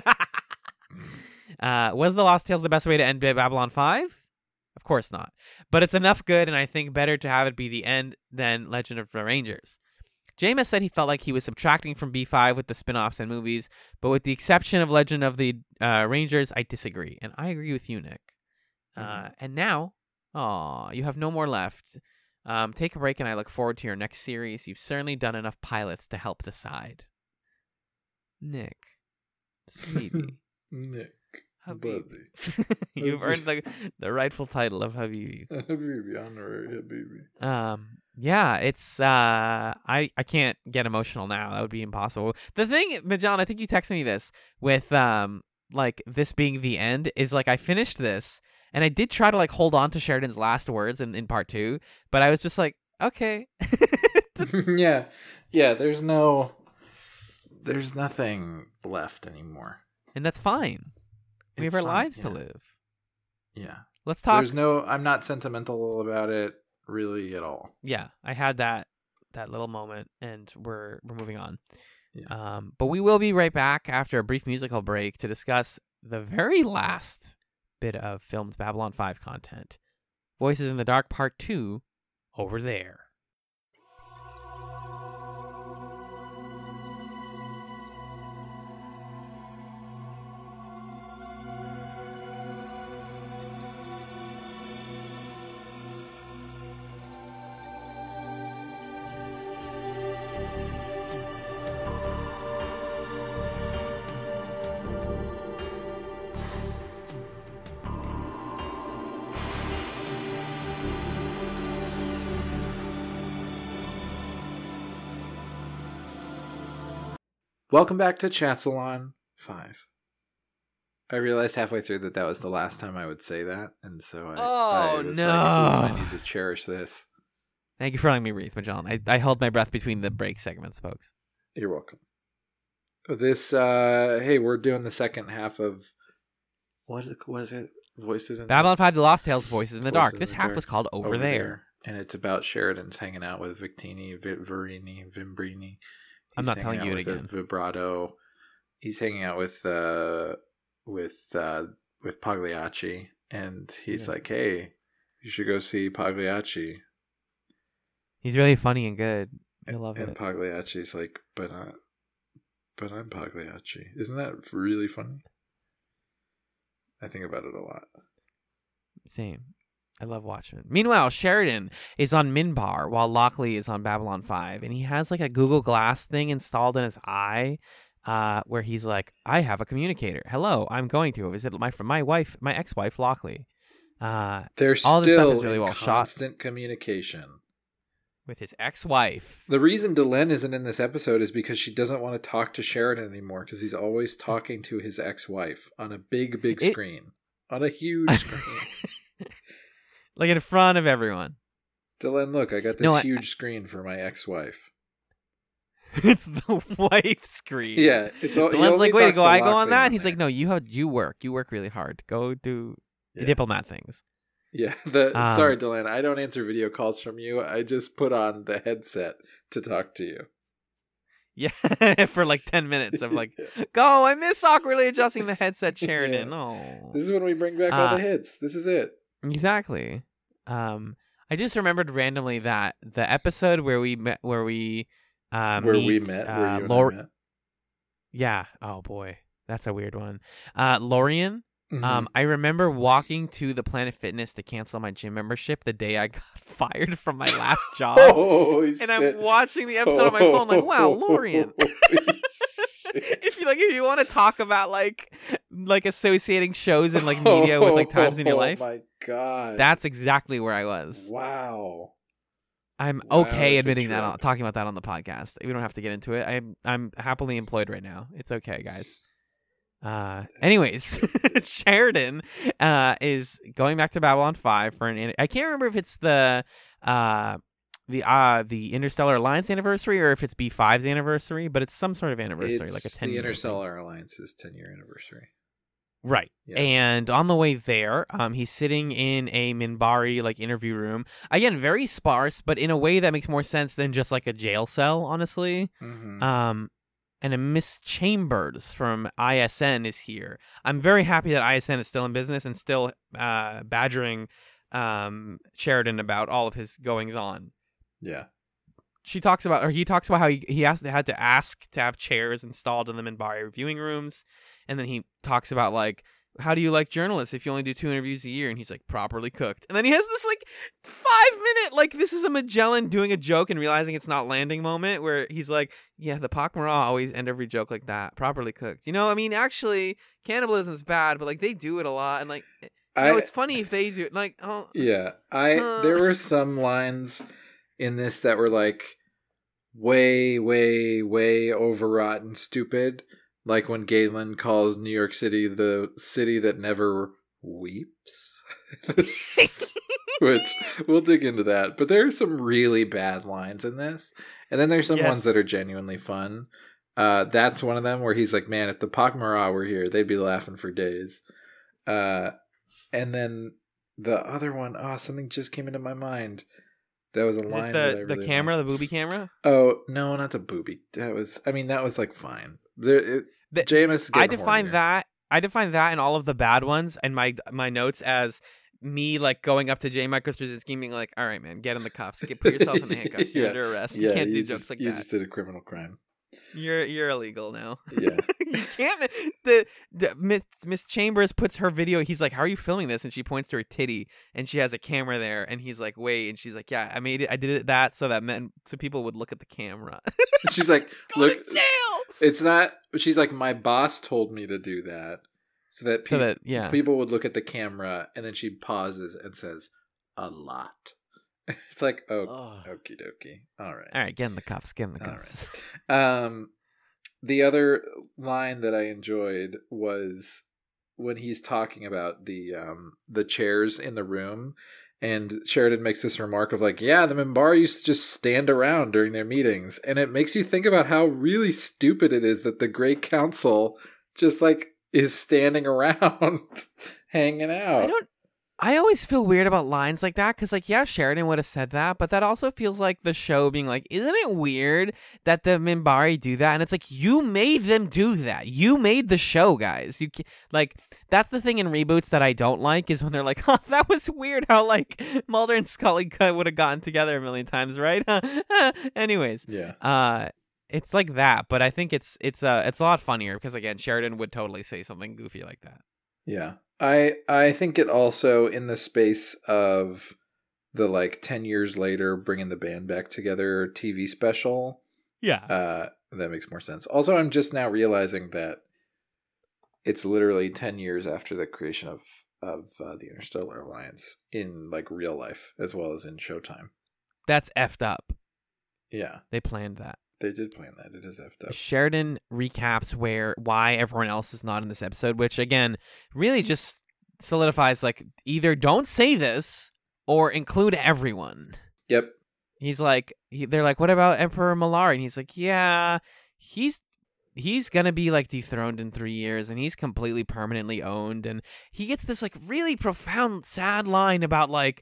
[SPEAKER 2] Was the Lost Tales the best way to end Babylon 5? Of course not. But it's enough good, and I think better to have it be the end than Legend of the Rangers. JMS said he felt like he was subtracting from B5 with the spin-offs and movies, but with the exception of Legend of the Rangers, I disagree. And I agree with you, Nick. And now, you have no more left. Take a break, and I look forward to your next series. You've certainly done enough pilots to help decide. Nick. Sweetie.
[SPEAKER 3] Nick.
[SPEAKER 2] Habibi. You've earned the rightful title of Habibi.
[SPEAKER 3] Habibi, honorary Habibi.
[SPEAKER 2] Yeah, it's I can't get emotional now. That would be impossible. The thing, John, I think you texted me this with like this being the end is like I finished this and I did try to like hold on to Sheridan's last words in part 2, but I was just like, okay.
[SPEAKER 3] Yeah. There's nothing left anymore,
[SPEAKER 2] and that's fine. We have our lives to live.
[SPEAKER 3] Yeah.
[SPEAKER 2] Let's talk.
[SPEAKER 3] I'm not sentimental about it really at all.
[SPEAKER 2] Yeah, I had that little moment, and we're moving on.
[SPEAKER 3] Yeah.
[SPEAKER 2] But we will be right back after a brief musical break to discuss the very last bit of Filmed Babylon 5 content. Voices in the Dark Part 2, over there.
[SPEAKER 3] Welcome back to Chatsalon 5. I realized halfway through that was the last time I would say that, and so I was like, I need to cherish this.
[SPEAKER 2] Thank you for letting me breathe, Magellan. I held my breath between the break segments, folks.
[SPEAKER 3] You're welcome. This hey, we're doing the second half of what is it? Voices in
[SPEAKER 2] Babylon 5: The Lost Tales, Voices in the Dark.
[SPEAKER 3] Voices
[SPEAKER 2] This
[SPEAKER 3] in the
[SPEAKER 2] half
[SPEAKER 3] Dark.
[SPEAKER 2] was called Over There.
[SPEAKER 3] And it's about Sheridan's hanging out with Victini, Vimbrini.
[SPEAKER 2] I'm not telling you it again.
[SPEAKER 3] Vibrato. He's hanging out with Pagliacci, and he's like, "Hey, you should go see Pagliacci."
[SPEAKER 2] He's really funny and good. I love it.
[SPEAKER 3] And Pagliacci's like, "But I'm Pagliacci." Isn't that really funny? I think about it a lot.
[SPEAKER 2] Same. I love watching it. Meanwhile, Sheridan is on Minbar while Lockley is on Babylon 5, and he has like a Google Glass thing installed in his eye, where he's like, "I have a communicator. Hello, I'm going to visit my ex-wife Lockley."
[SPEAKER 3] They're
[SPEAKER 2] all
[SPEAKER 3] still
[SPEAKER 2] this stuff is really well
[SPEAKER 3] in
[SPEAKER 2] shot
[SPEAKER 3] constant communication
[SPEAKER 2] with his ex-wife.
[SPEAKER 3] The reason Delenn isn't in this episode is because she doesn't want to talk to Sheridan anymore, because he's always talking to his ex-wife on a big screen, on a huge screen.
[SPEAKER 2] Like in front of everyone.
[SPEAKER 3] Delenn, look, I got this huge screen for my ex-wife.
[SPEAKER 2] It's the wife screen.
[SPEAKER 3] Yeah, it's all.
[SPEAKER 2] Delenn's like, wait, I go on that? And he's like, no, you work really hard. Go do diplomat things.
[SPEAKER 3] Yeah, sorry, Delenn, I don't answer video calls from you. I just put on the headset to talk to you.
[SPEAKER 2] Yeah, for like 10 minutes. I'm like, go, I miss awkwardly adjusting the headset, Sheridan. Oh,
[SPEAKER 3] this is when we bring back all the hits. This is it.
[SPEAKER 2] Exactly. I just remembered randomly that the episode where we met, yeah. Oh boy, that's a weird one. Lorian.
[SPEAKER 3] Mm-hmm.
[SPEAKER 2] I remember walking to the Planet Fitness to cancel my gym membership the day I got fired from my last job. And I'm watching the episode on my phone like, wow, Lorian. If you want to talk about like associating shows and like media with like times in your life.
[SPEAKER 3] Oh my god.
[SPEAKER 2] That's exactly where I was.
[SPEAKER 3] Wow.
[SPEAKER 2] I'm okay admitting that, talking about that on the podcast. We don't have to get into it. I'm happily employed right now. It's okay, guys. Anyways, Sheridan is going back to Babylon 5 for I can't remember if it's the Interstellar Alliance anniversary or if it's B5's anniversary, but it's some sort of anniversary, like a 10-year.
[SPEAKER 3] The Interstellar Alliance's 10-year anniversary.
[SPEAKER 2] Right. Yeah. And on the way there, he's sitting in a Minbari like interview room. Again, very sparse, but in a way that makes more sense than just like a jail cell, honestly.
[SPEAKER 3] Mm-hmm.
[SPEAKER 2] And a Miss Chambers from ISN is here. I'm very happy that ISN is still in business and still badgering Sheridan about all of his goings on.
[SPEAKER 3] Yeah.
[SPEAKER 2] He talks about how he had to ask to have chairs installed in the Minbari viewing rooms. And then he talks about like, how do you like journalists if you only do 2 interviews a year? And he's like, properly cooked. And then he has this like 5-minute, like this is a Magellan doing a joke and realizing it's not landing moment where he's like, yeah, the Pakmara always end every joke like that, properly cooked. I mean, actually, cannibalism is bad, but like they do it a lot. And like, it's funny if they do it. Like, oh.
[SPEAKER 3] Yeah. There were some lines in this that were like way, way, way overwrought and stupid. Like when Galen calls New York City the city that never weeps. Which, we'll dig into that. But there are some really bad lines in this. And then there's some ones that are genuinely fun. That's one of them where he's like, man, if the Pakmara were here, they'd be laughing for days. And then the other one, something just came into my mind. That was a line that I really
[SPEAKER 2] the camera,
[SPEAKER 3] liked.
[SPEAKER 2] the booby camera?
[SPEAKER 3] Oh, no, not the booby. That was like fine. Jameis.
[SPEAKER 2] I define that in all of the bad ones and my notes as me like going up to J. Michael Straczynski being like, all right, man, get in the cuffs. Put yourself in the handcuffs. You're under arrest. You can't do jokes like that.
[SPEAKER 3] You just did a criminal crime.
[SPEAKER 2] You're illegal now.
[SPEAKER 3] Yeah.
[SPEAKER 2] You can't. Miss Chambers puts her video. He's like, how are you filming this? And she points to her titty and she has a camera there. And he's like, wait. And she's like, yeah, I did it that so people would look at the camera.
[SPEAKER 3] She's like, look,
[SPEAKER 2] to jail.
[SPEAKER 3] It's not. She's like, my boss told me to do that so that people would look at the camera. And then she pauses and says, a lot. It's like, okie dokie. All right,
[SPEAKER 2] get in the cuffs. Right.
[SPEAKER 3] The other line that I enjoyed was when he's talking about the chairs in the room, And Sheridan makes this remark of like, yeah, the Minbari used to just stand around during their meetings. And it makes you think about how really stupid it is that the Great Council just like is standing around hanging out.
[SPEAKER 2] I always feel weird about lines like that because, like, yeah, Sheridan would have said that, but that also feels like the show being like, isn't it weird that the Minbari do that? And it's like, you made them do that. You made the show, guys. Like, that's the thing in reboots that I don't like is when they're like, oh, that was weird how, like, Mulder and Scully would have gotten together a million times, right? Anyways.
[SPEAKER 3] Yeah.
[SPEAKER 2] It's like that, but I think it's a lot funnier because, again, Sheridan would totally say something goofy like that.
[SPEAKER 3] Yeah. I think it also, in the space of the like 10 years later bringing the band back together TV special,
[SPEAKER 2] yeah,
[SPEAKER 3] that makes more sense. Also, I'm just now realizing that it's literally 10 years after the creation of the Interstellar Alliance in like real life as well as in Showtime.
[SPEAKER 2] That's effed up.
[SPEAKER 3] Yeah,
[SPEAKER 2] they planned that.
[SPEAKER 3] They did plan that. It is effed up.
[SPEAKER 2] Sheridan recaps why everyone else is not in this episode, which again really just solidifies like either don't say this or include everyone.
[SPEAKER 3] Yep.
[SPEAKER 2] He's like, they're like, what about Emperor Malari? And he's like, yeah, he's gonna be like dethroned in 3 years, and he's completely permanently owned. And he gets this like really profound, sad line about like.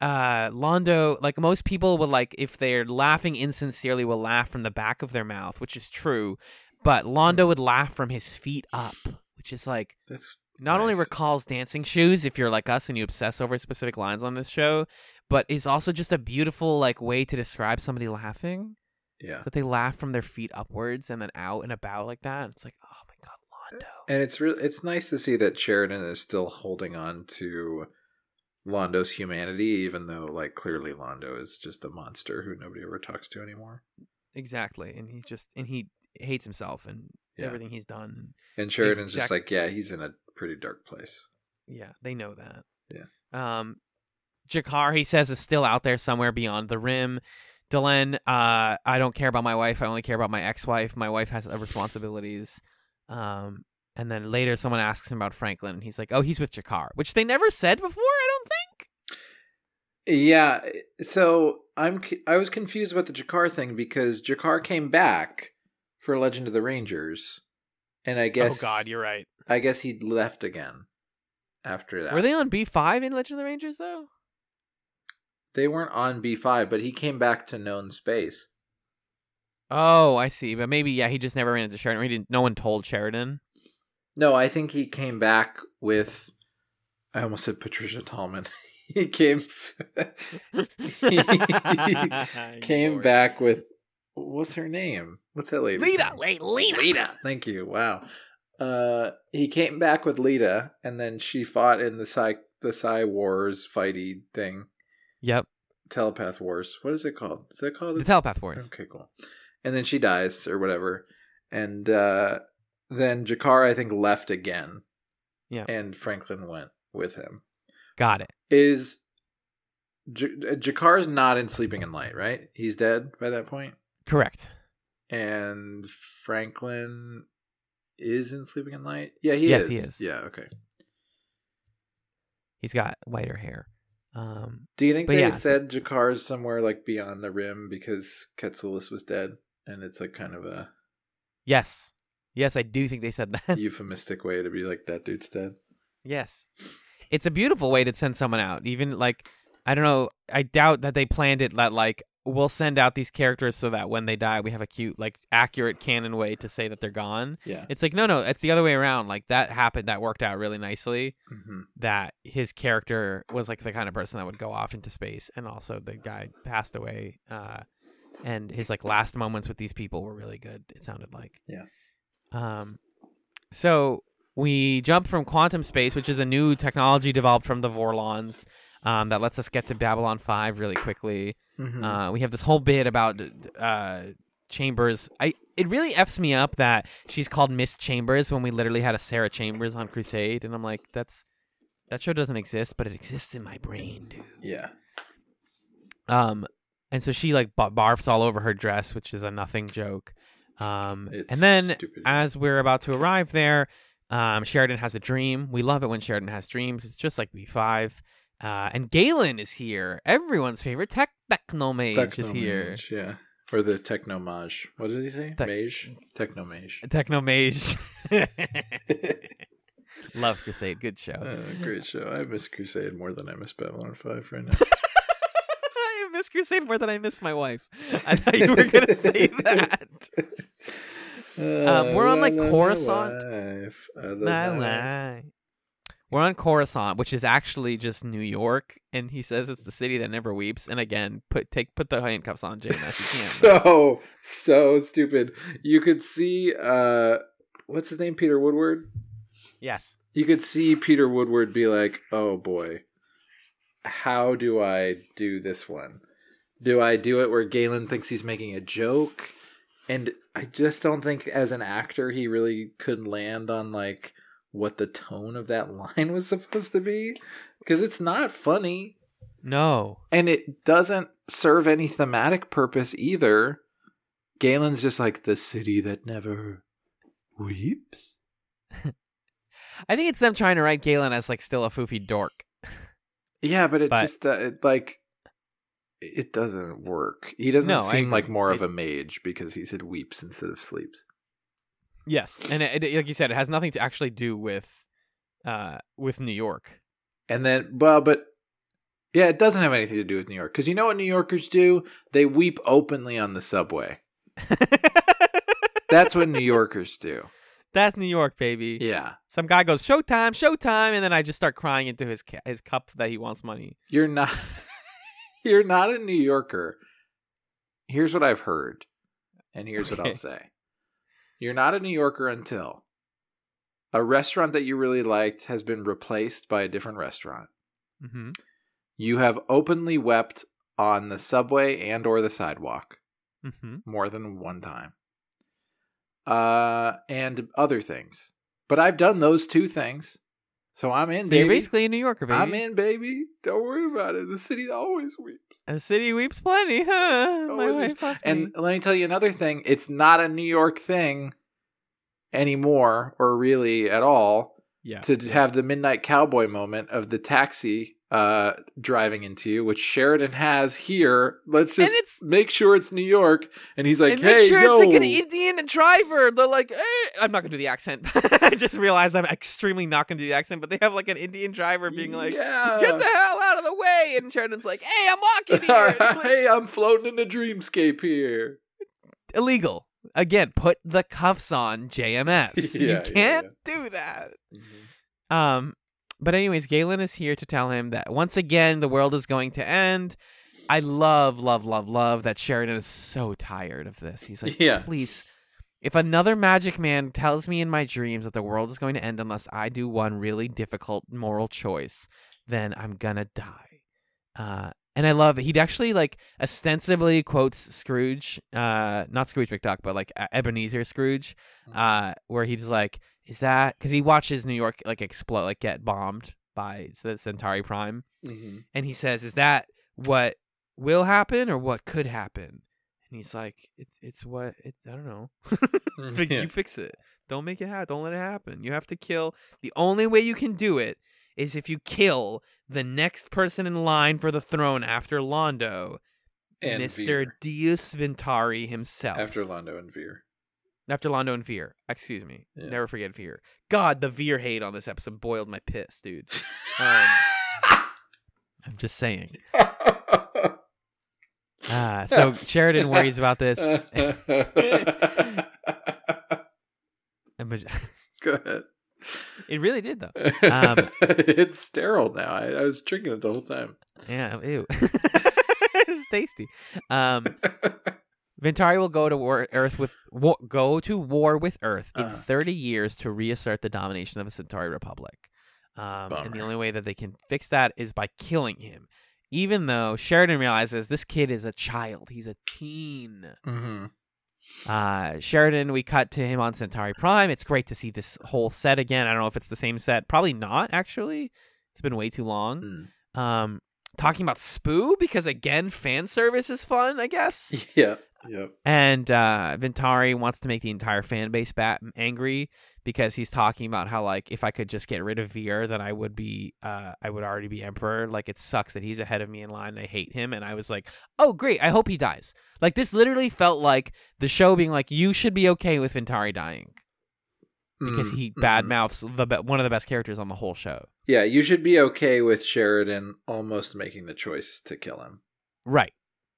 [SPEAKER 2] Londo, like most people will like if they're laughing insincerely will laugh from the back of their mouth, which is true, but Londo would laugh from his feet up, which is like
[SPEAKER 3] that's
[SPEAKER 2] not only recalls Dancing Shoes if you're like us and you obsess over specific lines on this show, but is also just a beautiful like way to describe somebody laughing.
[SPEAKER 3] Yeah,
[SPEAKER 2] that they laugh from their feet upwards and then out and about like that. It's like, oh my god, Londo.
[SPEAKER 3] And it's nice to see that Sheridan is still holding on to Londo's humanity, even though like clearly Londo is just a monster who nobody ever talks to anymore.
[SPEAKER 2] Exactly, and he hates himself and everything he's done.
[SPEAKER 3] And Sheridan's just like, yeah, he's in a pretty dark place.
[SPEAKER 2] Yeah, they know that.
[SPEAKER 3] Yeah.
[SPEAKER 2] G'Kar, he says, is still out there somewhere beyond the rim. Delenn, I don't care about my wife. I only care about my ex-wife. My wife has responsibilities. And then later someone asks him about Franklin, and he's like, oh, he's with G'Kar, which they never said before, I don't think.
[SPEAKER 3] Yeah, so I was confused about the G'Kar thing because G'Kar came back for Legend of the Rangers, and I guess...
[SPEAKER 2] Oh, God, you're right.
[SPEAKER 3] I guess he left again after that.
[SPEAKER 2] Were they on B5 in Legend of the Rangers, though?
[SPEAKER 3] They weren't on B5, but he came back to known space.
[SPEAKER 2] Oh, I see. But maybe, yeah, he just never ran into Sheridan. No one told Sheridan.
[SPEAKER 3] No, I think he came back with... I almost said Patricia Tallman. He came back with... What's her name? What's that lady?
[SPEAKER 2] Lita.
[SPEAKER 3] Thank you. Wow. He came back with Lita, and then she fought in the Psy Wars fighty thing.
[SPEAKER 2] Yep.
[SPEAKER 3] Telepath Wars. What is it called? Is that called
[SPEAKER 2] the Telepath Wars?
[SPEAKER 3] Okay, cool. And then she dies or whatever, and then G'Kar I think left again.
[SPEAKER 2] Yeah.
[SPEAKER 3] And Franklin went with him.
[SPEAKER 2] Got it.
[SPEAKER 3] Is G'Kar's not in Sleeping in Light, right? He's dead by that point.
[SPEAKER 2] Correct.
[SPEAKER 3] And Franklin is in Sleeping in Light? Yeah, he is.
[SPEAKER 2] Yes, he is.
[SPEAKER 3] Yeah, okay.
[SPEAKER 2] He's got whiter hair.
[SPEAKER 3] Do you think they said G'Kar's somewhere like beyond the rim because Quetzalus was dead? And it's like kind of a...
[SPEAKER 2] Yes. Yes, I do think they said that.
[SPEAKER 3] Euphemistic way to be like, that dude's dead.
[SPEAKER 2] Yes. It's a beautiful way to send someone out. Even like, I don't know, I doubt that they planned it that like, we'll send out these characters so that when they die, we have a cute, like, accurate canon way to say that they're gone.
[SPEAKER 3] Yeah.
[SPEAKER 2] It's like, no, it's the other way around. Like, that happened, that worked out really nicely.
[SPEAKER 3] Mm-hmm.
[SPEAKER 2] That his character was, like, the kind of person that would go off into space. And also the guy passed away. And his, like, last moments with these people were really good, it sounded like.
[SPEAKER 3] Yeah.
[SPEAKER 2] So we jump from quantum space, which is a new technology developed from the Vorlons that lets us get to Babylon 5 really quickly.
[SPEAKER 3] Mm-hmm.
[SPEAKER 2] We have this whole bit about Chambers. It really F's me up that she's called Miss Chambers when we literally had a Sarah Chambers on Crusade, and I'm like, that show doesn't exist, but it exists in my brain, dude.
[SPEAKER 3] Yeah.
[SPEAKER 2] And so she like barfs all over her dress, which is a nothing joke. And
[SPEAKER 3] It's
[SPEAKER 2] then
[SPEAKER 3] stupid.
[SPEAKER 2] as we're about to arrive there, Sheridan has a dream. We love it when Sheridan has dreams. It's just like B5. And Galen is here. Everyone's favorite technomage is here.
[SPEAKER 3] Technomage, yeah. Or the Technomage. What did he say? Mage? Technomage.
[SPEAKER 2] Technomage. Love Crusade. Good show.
[SPEAKER 3] Great show. I miss Crusade more than I miss Babylon 5 right now.
[SPEAKER 2] I miss Crusade more than I miss my wife. I thought you were going to say that. We're on like Coruscant. My wife. We're on Coruscant, which is actually just New York, and he says it's the city that never weeps. And again, put the handcuffs on, JMS. You can't.
[SPEAKER 3] So stupid. You could see what's his name? Peter Woodward?
[SPEAKER 2] Yes.
[SPEAKER 3] You could see Peter Woodward be like, oh boy, how do I do this one? Do I do it where Galen thinks he's making a joke? And I just don't think as an actor he really could land on like what the tone of that line was supposed to be, because it's not funny.
[SPEAKER 2] No.
[SPEAKER 3] And it doesn't serve any thematic purpose either. Galen's just like the city that never weeps.
[SPEAKER 2] I think it's them trying to write Galen as like still a foofy dork.
[SPEAKER 3] Yeah, but just it doesn't work. He doesn't seem like more of a mage because he said weeps instead of sleeps.
[SPEAKER 2] Yes, and it, like you said, it has nothing to actually do with New York.
[SPEAKER 3] And then, it doesn't have anything to do with New York, because you know what New Yorkers do? They weep openly on the subway. That's what New Yorkers do.
[SPEAKER 2] That's New York, baby.
[SPEAKER 3] Yeah.
[SPEAKER 2] Some guy goes, "Showtime, showtime," and then I just start crying into his cup that he wants money.
[SPEAKER 3] You're not a New Yorker. Here's what I've heard, and here's what I'll say. You're not a New Yorker until a restaurant that you really liked has been replaced by a different restaurant.
[SPEAKER 2] Mm-hmm.
[SPEAKER 3] You have openly wept on the subway and or the sidewalk more than one time. And other things. But I've done those two things. So I'm in, baby.
[SPEAKER 2] You're basically a New Yorker, baby.
[SPEAKER 3] I'm in, baby. Don't worry about it. The city always weeps.
[SPEAKER 2] The city weeps plenty, huh?
[SPEAKER 3] And let me tell you another thing. It's not a New York thing anymore, or really at all, to have the Midnight Cowboy moment of the taxi driving into you, which Sheridan has here. Let's just make sure it's New York. And he's like, hey,
[SPEAKER 2] make sure it's like an Indian driver. They're like, hey. I'm not going to do the accent. I just realized I'm extremely not going to do the accent, but they have like an Indian driver being like, get the hell out of the way. And Sheridan's like, hey, I'm walking here. Like,
[SPEAKER 3] hey, I'm floating in a dreamscape here.
[SPEAKER 2] Illegal. Again, put the cuffs on, JMS. You can't do that. Mm-hmm. But anyways, Galen is here to tell him that once again, the world is going to end. I love that Sheridan is so tired of this. He's like, please, if another magic man tells me in my dreams that the world is going to end unless I do one really difficult moral choice, then I'm gonna die. And I love it. He'd actually like ostensibly quotes Scrooge, not Scrooge McDuck, but like Ebenezer Scrooge, where he's like, is that because he watches New York like explode, like get bombed by the Centauri Prime, and he says, "Is that what will happen or what could happen?" And he's like, "It's what it's. I don't know. You fix it. Don't make it happen. Don't let it happen. You have to kill. The only way you can do it is if you kill the next person in line for the throne after Londo, and Mr. Deus Ventari himself.
[SPEAKER 3] After Londo and Veer."
[SPEAKER 2] After Londo and Veer. Excuse me. Yeah. Never forget Veer. God, the Veer hate on this episode boiled my piss, dude. I'm just saying. So Sheridan worries about this.
[SPEAKER 3] Go ahead.
[SPEAKER 2] It really did, though.
[SPEAKER 3] It's sterile now. I was drinking it the whole time.
[SPEAKER 2] Yeah, ew. It's tasty. Ventari will go to war with Earth in 30 years to reassert the domination of the Centauri Republic. And the only way that they can fix that is by killing him. Even though Sheridan realizes this kid is a child. He's a teen. Mm-hmm. Sheridan, we cut to him on Centauri Prime. It's great to see this whole set again. I don't know if it's the same set. Probably not, actually. It's been way too long. Talking about Spoo, because again, fan service is fun, I guess.
[SPEAKER 3] Yeah. Yep.
[SPEAKER 2] And Ventari wants to make the entire fan base angry because he's talking about how like if I could just get rid of Veer, then I would already be emperor. Like it sucks that he's ahead of me in line. I hate him. And I was like, oh great, I hope he dies. Like this literally felt like the show being like, you should be okay with Ventari dying because he badmouths one of the best characters on the whole show.
[SPEAKER 3] Yeah, you should be okay with Sheridan almost making the choice to kill him.
[SPEAKER 2] Right.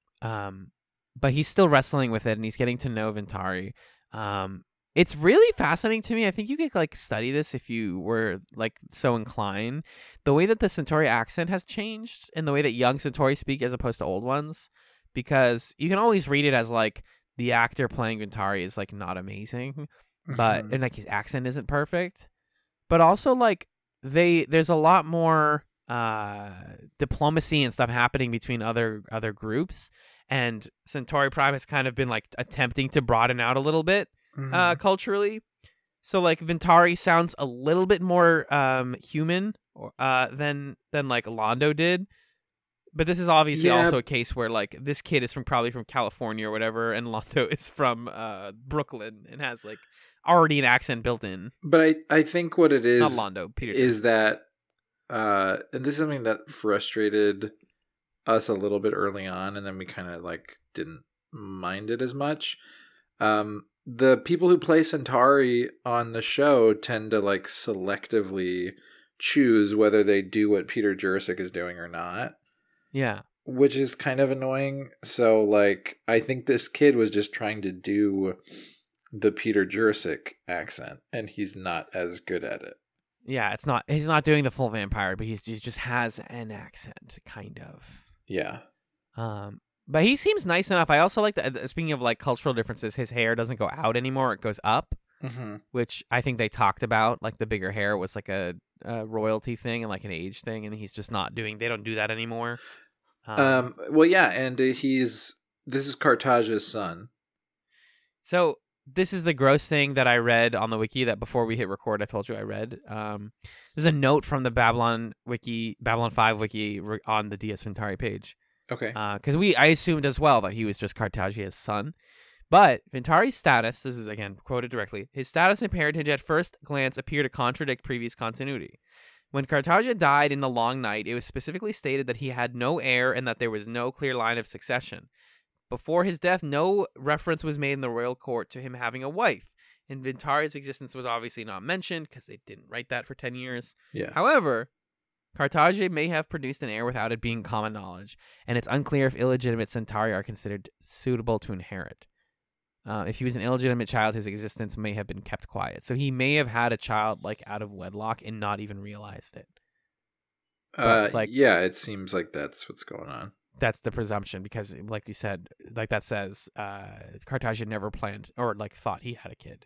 [SPEAKER 2] But he's still wrestling with it, and he's getting to know Ventari. It's really fascinating to me. I think you could like study this if you were like so inclined. The way that the Centauri accent has changed, and the way that young Centauri speak as opposed to old ones, because you can always read it as like the actor playing Ventari is like not amazing, but and like his accent isn't perfect, but also like there's a lot more diplomacy and stuff happening between other groups, and Centauri Prime has kind of been like attempting to broaden out a little bit culturally. So like Ventari sounds a little bit more human than like Londo did. But this is obviously also a case where like this kid is probably from California or whatever, and Londo is from Brooklyn and has like already an accent built in.
[SPEAKER 3] But I think what it is,
[SPEAKER 2] not Londo, Peter,
[SPEAKER 3] is that and this is something that frustrated us a little bit early on, and then we kind of like didn't mind it as much. The people who play Centauri on the show tend to like selectively choose whether they do what Peter Jurasik is doing or not.
[SPEAKER 2] Yeah.
[SPEAKER 3] Which is kind of annoying. So like I think this kid was just trying to do the Peter Jurasik accent, and he's not as good at it.
[SPEAKER 2] Yeah, he's not doing the full vampire, but he just has an accent, kind of.
[SPEAKER 3] Yeah.
[SPEAKER 2] But he seems nice enough. I also like that, speaking of like cultural differences, his hair doesn't go out anymore, it goes up. Which I think they talked about, like the bigger hair was like a royalty thing and like an age thing, and he's just not doing. They don't do that anymore.
[SPEAKER 3] Well, yeah, and this is Cartage's son.
[SPEAKER 2] So this is the gross thing that I read on the wiki that before we hit record, I told you I read. There's a note from the Babylon 5 wiki on the DS Ventari page.
[SPEAKER 3] Okay.
[SPEAKER 2] Because I assumed as well that he was just Cartage's son. But Ventari's status, this is again quoted directly, his status and parentage at first glance appear to contradict previous continuity. When Cartagia died in the Long Night, it was specifically stated that he had no heir and that there was no clear line of succession. Before his death, no reference was made in the royal court to him having a wife, and Ventari's existence was obviously not mentioned because they didn't write that for 10 years.
[SPEAKER 3] Yeah.
[SPEAKER 2] However, Cartagia may have produced an heir without it being common knowledge, and it's unclear if illegitimate Centauri are considered suitable to inherit. If he was an illegitimate child, his existence may have been kept quiet. So he may have had a child like out of wedlock and not even realized it. But,
[SPEAKER 3] yeah, it seems like that's what's going on.
[SPEAKER 2] That's the presumption because, like you said, like that says, Cartagia never planned or like thought he had a kid.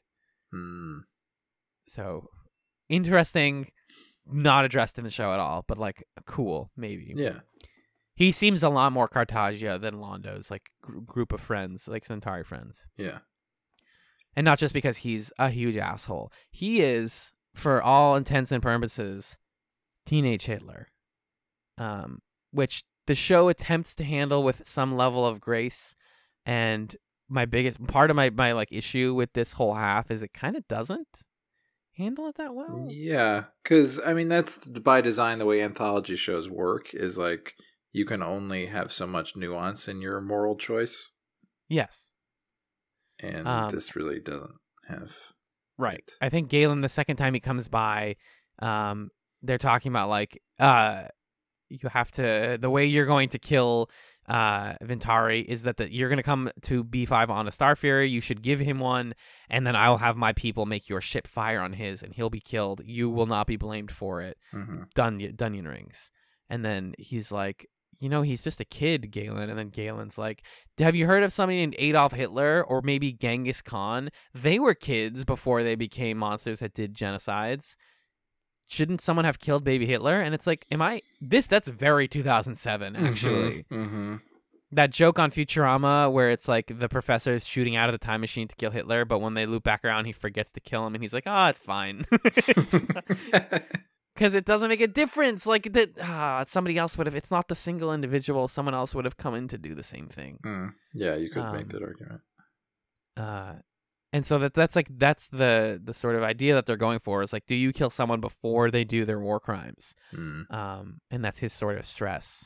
[SPEAKER 2] So interesting, not addressed in the show at all, but like cool, maybe.
[SPEAKER 3] Yeah.
[SPEAKER 2] He seems a lot more Cartagia than Londo's like group of friends, like Centauri friends.
[SPEAKER 3] Yeah.
[SPEAKER 2] And not just because he's a huge asshole. He is, for all intents and purposes, teenage Hitler. Which the show attempts to handle with some level of grace. And my biggest part of my like issue with this whole half is it kind of doesn't handle it that well.
[SPEAKER 3] Yeah. Because, I mean, that's by design the way anthology shows work is like, you can only have so much nuance in your moral choice.
[SPEAKER 2] Yes.
[SPEAKER 3] And this really doesn't have.
[SPEAKER 2] Right. It. I think Galen, the second time he comes by, they're talking about like, you have to, the way you're going to kill Ventari is that you're going to come to B5 on a Starfarer. You should give him one, and then I'll have my people make your ship fire on his, and he'll be killed. You will not be blamed for it. Dunyan rings. And then he's like, you know, he's just a kid, Galen. And then Galen's like, have you heard of somebody named Adolf Hitler or maybe Genghis Khan? They were kids before they became monsters that did genocides. Shouldn't someone have killed baby Hitler? And it's like, that's very 2007, actually. That joke on Futurama where it's like the professor is shooting out of the time machine to kill Hitler, but when they loop back around, he forgets to kill him. And he's like, it's fine. Because it doesn't make a difference. Like that, somebody else would have. It's not the single individual. Someone else would have come in to do the same thing.
[SPEAKER 3] Yeah, you could make that argument.
[SPEAKER 2] And so that's the sort of idea that they're going for is like, do you kill someone before they do their war crimes? And that's his sort of stress.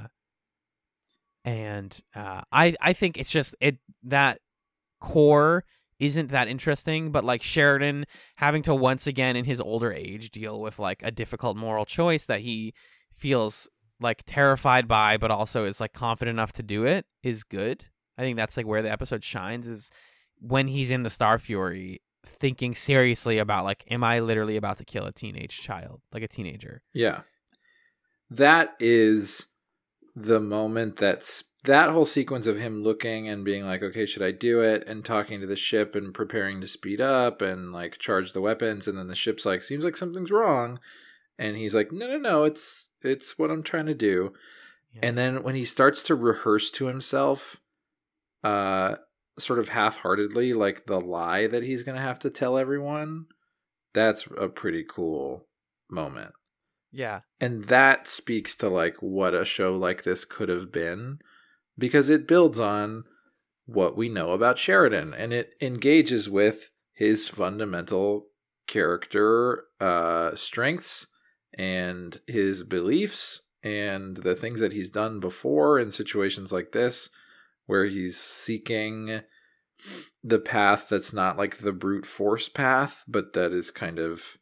[SPEAKER 2] And I think it's just that core isn't that interesting, but like Sheridan having to once again in his older age deal with like a difficult moral choice that he feels like terrified by, but also is like confident enough to do it is good. I think that's like where the episode shines, is when he's in the Star Fury thinking seriously about like, am I literally about to kill a teenage child, like a teenager?
[SPEAKER 3] Yeah. That is the moment that whole sequence of him looking and being like, okay, should I do it? And talking to the ship and preparing to speed up and like charge the weapons. And then the ship's like, seems like something's wrong. And he's like, no, it's what I'm trying to do. Yeah. And then when he starts to rehearse to himself, sort of half-heartedly, like the lie that he's going to have to tell everyone, that's a pretty cool moment.
[SPEAKER 2] Yeah.
[SPEAKER 3] And that speaks to like what a show like this could have been, because it builds on what we know about Sheridan and it engages with his fundamental character strengths and his beliefs and the things that he's done before in situations like this, where he's seeking the path that's not like the brute force path, but that is kind of,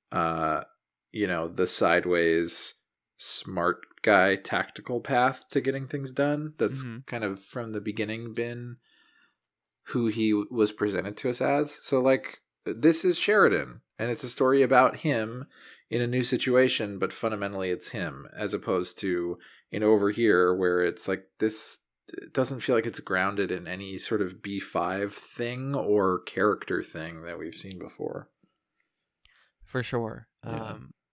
[SPEAKER 3] the sideways smart guy tactical path to getting things done. That's kind of from the beginning been who he was presented to us as. So like, this is Sheridan, and it's a story about him in a new situation, but fundamentally it's him, as opposed to in Over Here, where it's like this. It doesn't feel like it's grounded in any sort of B5 thing or character thing that we've seen before.
[SPEAKER 2] For sure.
[SPEAKER 3] Yeah.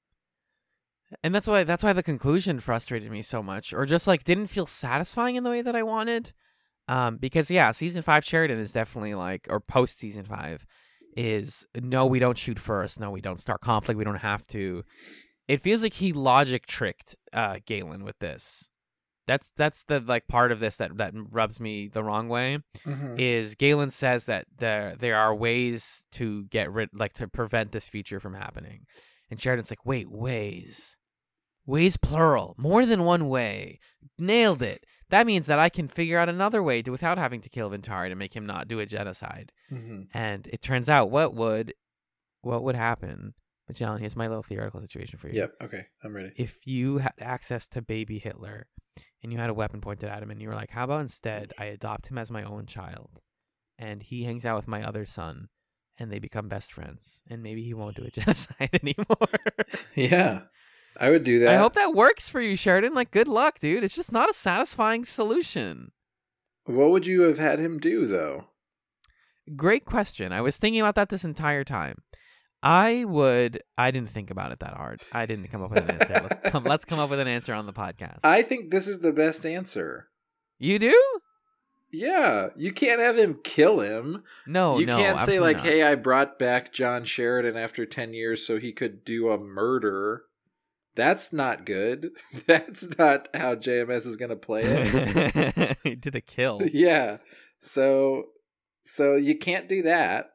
[SPEAKER 2] And that's why the conclusion frustrated me so much, or just like didn't feel satisfying in the way that I wanted. Because yeah, season 5 Sheridan is definitely like, or post season 5 is, no, we don't shoot first. No, we don't start conflict. We don't have to. It feels like he logic tricked Galen with this. That's the like part of this that rubs me the wrong way. Is Galen says that there are ways to get rid, like to prevent this feature from happening, and Sheridan's like, wait, ways plural, more than one way, nailed it. That means that I can figure out another way without having to kill Ventari to make him not do a genocide. And it turns out what would happen. But John, here's my little theoretical situation for you.
[SPEAKER 3] Yep. Okay, I'm ready.
[SPEAKER 2] If you had access to baby Hitler and you had a weapon pointed at him and you were like, how about instead I adopt him as my own child and he hangs out with my other son and they become best friends and maybe he won't do a genocide anymore.
[SPEAKER 3] Yeah, I would do that.
[SPEAKER 2] I hope that works for you, Sheridan. Like, good luck, dude. It's just not a satisfying solution.
[SPEAKER 3] What would you have had him do, though?
[SPEAKER 2] Great question. I was thinking about that this entire time. I didn't think about it that hard. I didn't come up with an answer. Let's come up with an answer on the podcast.
[SPEAKER 3] I think this is the best answer.
[SPEAKER 2] You do?
[SPEAKER 3] Yeah. You can't have him kill him.
[SPEAKER 2] No,
[SPEAKER 3] you can't say like,
[SPEAKER 2] not.
[SPEAKER 3] hey, I brought back John Sheridan after 10 years so he could do a murder. That's not good. That's not how JMS is going to play it.
[SPEAKER 2] He did a kill.
[SPEAKER 3] Yeah. So you can't do that.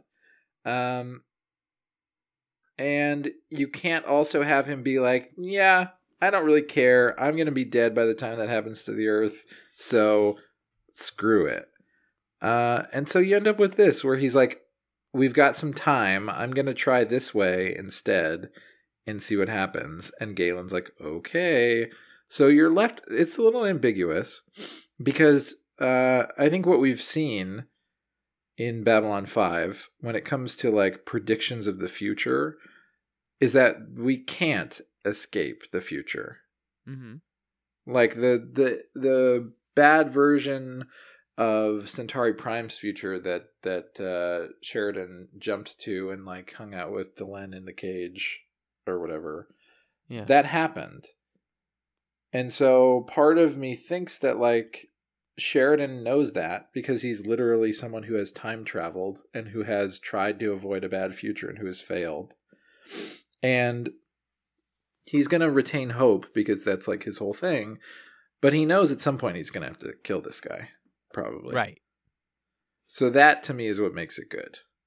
[SPEAKER 3] And you can't also have him be like, yeah, I don't really care. I'm going to be dead by the time that happens to the Earth. So screw it. And so you end up with this where he's like, we've got some time. I'm going to try this way instead and see what happens. And Galen's like, okay. So you're left. It's a little ambiguous because I think what we've seen in Babylon 5 when it comes to like predictions of the future is that we can't escape the future. Like the bad version of Centauri Prime's future that Sheridan jumped to and like hung out with Delenn in the cage or whatever.
[SPEAKER 2] Yeah.
[SPEAKER 3] That happened. And so part of me thinks that like Sheridan knows that because he's literally someone who has time traveled and who has tried to avoid a bad future and who has failed. And he's going to retain hope because that's like his whole thing. But he knows at some point he's going to have to kill this guy, probably.
[SPEAKER 2] Right.
[SPEAKER 3] So that to me is what makes it good.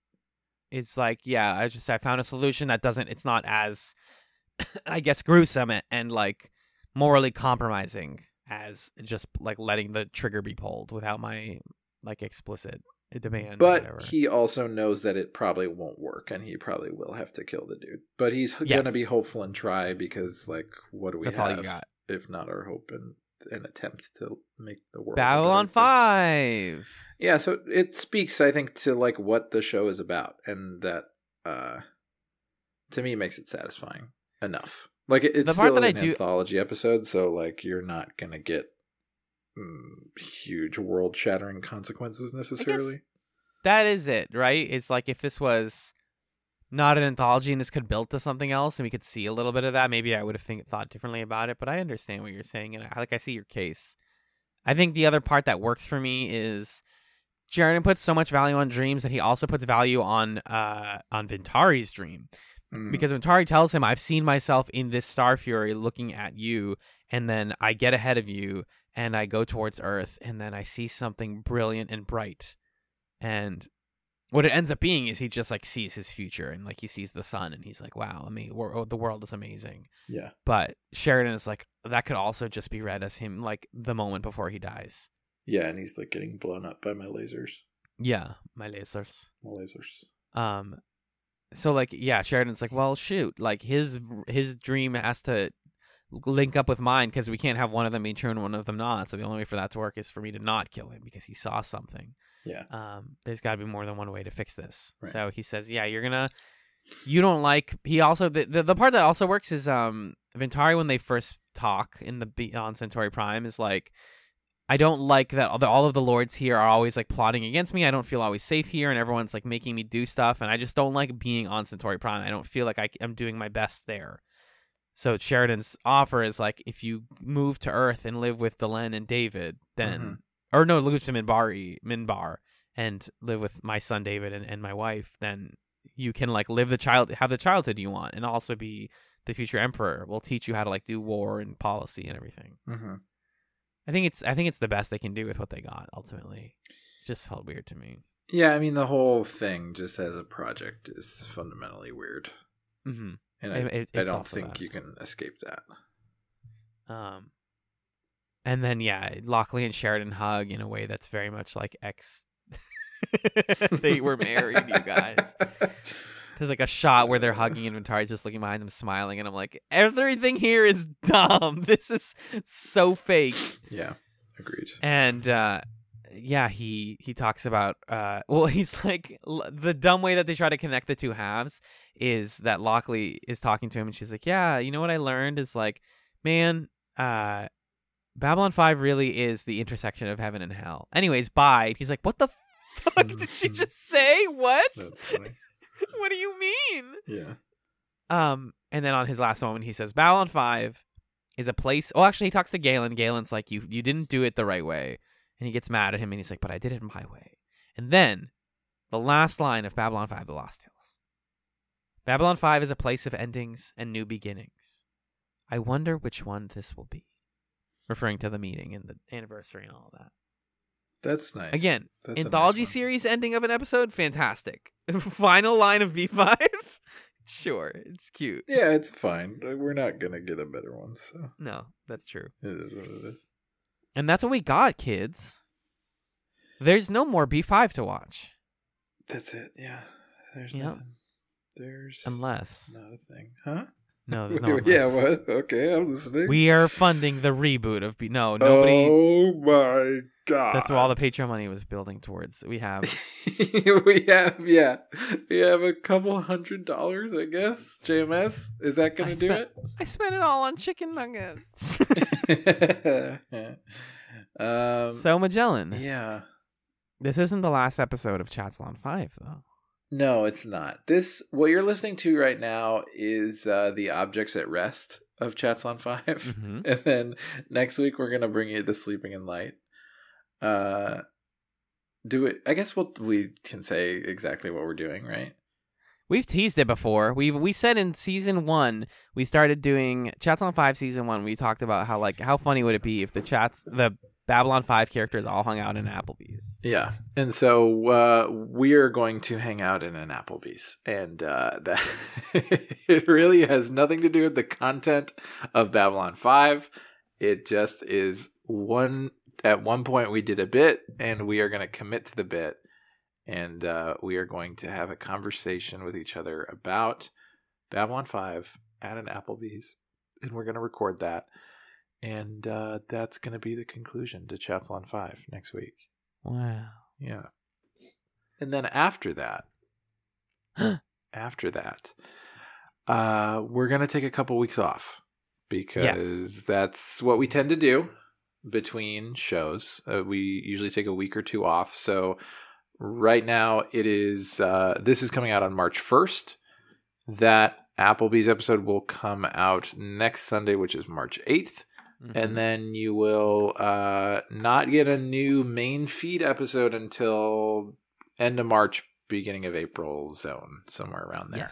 [SPEAKER 2] it's like, yeah, I found a solution that it's not as, I guess, gruesome and like morally compromising as just like letting the trigger be pulled without my like explicit demand.
[SPEAKER 3] But
[SPEAKER 2] or whatever.
[SPEAKER 3] he also knows that it probably won't work, and he probably will have to kill the dude. But he's
[SPEAKER 2] Yes.
[SPEAKER 3] gonna be hopeful and try, because like, what do we
[SPEAKER 2] That's
[SPEAKER 3] have
[SPEAKER 2] all you got.
[SPEAKER 3] if not our hope and an attempt to make the world
[SPEAKER 2] Babylon
[SPEAKER 3] a better
[SPEAKER 2] 5.
[SPEAKER 3] place? Yeah, so it speaks, I think, to like what the show is about, and that to me makes it satisfying enough. Like it's
[SPEAKER 2] The part
[SPEAKER 3] still
[SPEAKER 2] that I
[SPEAKER 3] an
[SPEAKER 2] do-
[SPEAKER 3] anthology episode, so like you're not gonna get huge world-shattering consequences necessarily.
[SPEAKER 2] That is it, right? It's like if this was not an anthology and this could build to something else and we could see a little bit of that, maybe I would have thought differently about it. But I understand what you're saying, and I see your case. I think the other part that works for me is Sheridan puts so much value on dreams that he also puts value on Ventari's dream. Because Ventari tells him, I've seen myself in this Star Fury looking at you, and then I get ahead of you, and I go towards Earth, and then I see something brilliant and bright. And what it ends up being is he just like sees his future, and like he sees the sun, and he's like, wow, the world is amazing.
[SPEAKER 3] Yeah.
[SPEAKER 2] But Sheridan is like, that could also just be read as him like the moment before he dies.
[SPEAKER 3] Yeah, and he's like getting blown up by my lasers.
[SPEAKER 2] Yeah, my lasers.
[SPEAKER 3] My lasers.
[SPEAKER 2] So like, yeah, Sheridan's like, well, shoot, like his dream has to link up with mine because we can't have one of them be true and one of them not. So the only way for that to work is for me to not kill him because he saw something.
[SPEAKER 3] Yeah.
[SPEAKER 2] There's got to be more than one way to fix this.
[SPEAKER 3] Right.
[SPEAKER 2] So he says, yeah, you don't like. He also the part that also works is Ventari, when they first talk in the Beyond Centauri Prime, is like, I don't like that all of the lords here are always like plotting against me. I don't feel always safe here, and everyone's like making me do stuff, and I just don't like being on Centauri Prime. I don't feel like I'm doing my best there. So Sheridan's offer is like, if you move to Earth and live with Delenn and David, then move to Minbar and live with my son David and my wife, then you can like have the childhood you want, and also be the future emperor. We'll teach you how to like do war and policy and everything.
[SPEAKER 3] Mm-hmm.
[SPEAKER 2] I think it's the best they can do with what they got. Ultimately, it just felt weird to me.
[SPEAKER 3] Yeah, I mean, the whole thing just as a project is fundamentally weird.
[SPEAKER 2] Mm-hmm.
[SPEAKER 3] And I don't think you can escape that.
[SPEAKER 2] And then Lockley and Sheridan hug in a way that's very much like they were married, you guys. There's like a shot where they're hugging and Ventari's just looking behind them smiling, and I'm like, everything here is dumb. This is so fake.
[SPEAKER 3] Yeah, agreed.
[SPEAKER 2] And he talks about he's like, the dumb way that they try to connect the two halves is that Lockley is talking to him and she's like, yeah, you know what I learned is like, man, Babylon 5 really is the intersection of heaven and hell. Anyways, bye. And he's like, what the fuck did she just say? What?
[SPEAKER 3] That's funny.
[SPEAKER 2] What do you mean?
[SPEAKER 3] Yeah.
[SPEAKER 2] And then on his last moment, he says, Babylon 5 is a place. Oh, actually, he talks to Galen. Galen's like, you didn't do it the right way. And he gets mad at him, and he's like, but I did it my way. And then the last line of Babylon 5, The Lost Tales. Babylon 5 is a place of endings and new beginnings. I wonder which one this will be. Referring to the meeting and the anniversary and all of that.
[SPEAKER 3] That's nice.
[SPEAKER 2] Again,
[SPEAKER 3] That's a
[SPEAKER 2] anthology
[SPEAKER 3] nice one.
[SPEAKER 2] series ending of an episode, fantastic. Final line of B5, sure, it's cute.
[SPEAKER 3] Yeah, it's fine. We're not gonna get a better one, so
[SPEAKER 2] No, that's true.
[SPEAKER 3] it is what it is.
[SPEAKER 2] And that's what we got, kids. There's no more B5 to watch.
[SPEAKER 3] That's it. Yeah. There's
[SPEAKER 2] Yep.
[SPEAKER 3] nothing. There's
[SPEAKER 2] Unless.
[SPEAKER 3] not a thing, huh?
[SPEAKER 2] No, there's no
[SPEAKER 3] Yeah.
[SPEAKER 2] unless.
[SPEAKER 3] What? Okay, I'm listening.
[SPEAKER 2] We are funding the reboot of No, nobody.
[SPEAKER 3] Oh my god.
[SPEAKER 2] That's what all the Patreon money was building towards. We have.
[SPEAKER 3] we have a couple $100, I guess. JMS, is that gonna do it?
[SPEAKER 2] I spent it all on chicken nuggets. So Magellan.
[SPEAKER 3] Yeah.
[SPEAKER 2] This isn't the last episode of Chatsalon 5, though.
[SPEAKER 3] No, it's not. What you're listening to right now is the Objects at Rest of Chatsalon 5.
[SPEAKER 2] Mm-hmm.
[SPEAKER 3] And then next week we're gonna bring you the Sleeping in Light. Do it. I guess we can say exactly what we're doing, right?
[SPEAKER 2] We've teased it before. We said in season 1 we started doing Chats on 5 season 1. We talked about how funny would it be if the Babylon 5 characters all hung out in Applebee's.
[SPEAKER 3] Yeah, and so we are going to hang out in an Applebee's, and that it really has nothing to do with the content of Babylon 5. It just is at one point we did a bit, and we are going to commit to the bit, and we are going to have a conversation with each other about Babylon 5 at an Applebee's, and we're going to record that, and that's going to be the conclusion to Chatsalon 5 next week.
[SPEAKER 2] Wow.
[SPEAKER 3] Yeah. And then after that, we're going to take a couple weeks off because that's what we tend to do between shows. We usually take a week or two off. So right now it is, this is coming out on March 1st. That Applebee's episode will come out next Sunday, which is March 8th. And then you will not get a new main feed episode until end of March, beginning of April zone, somewhere around there.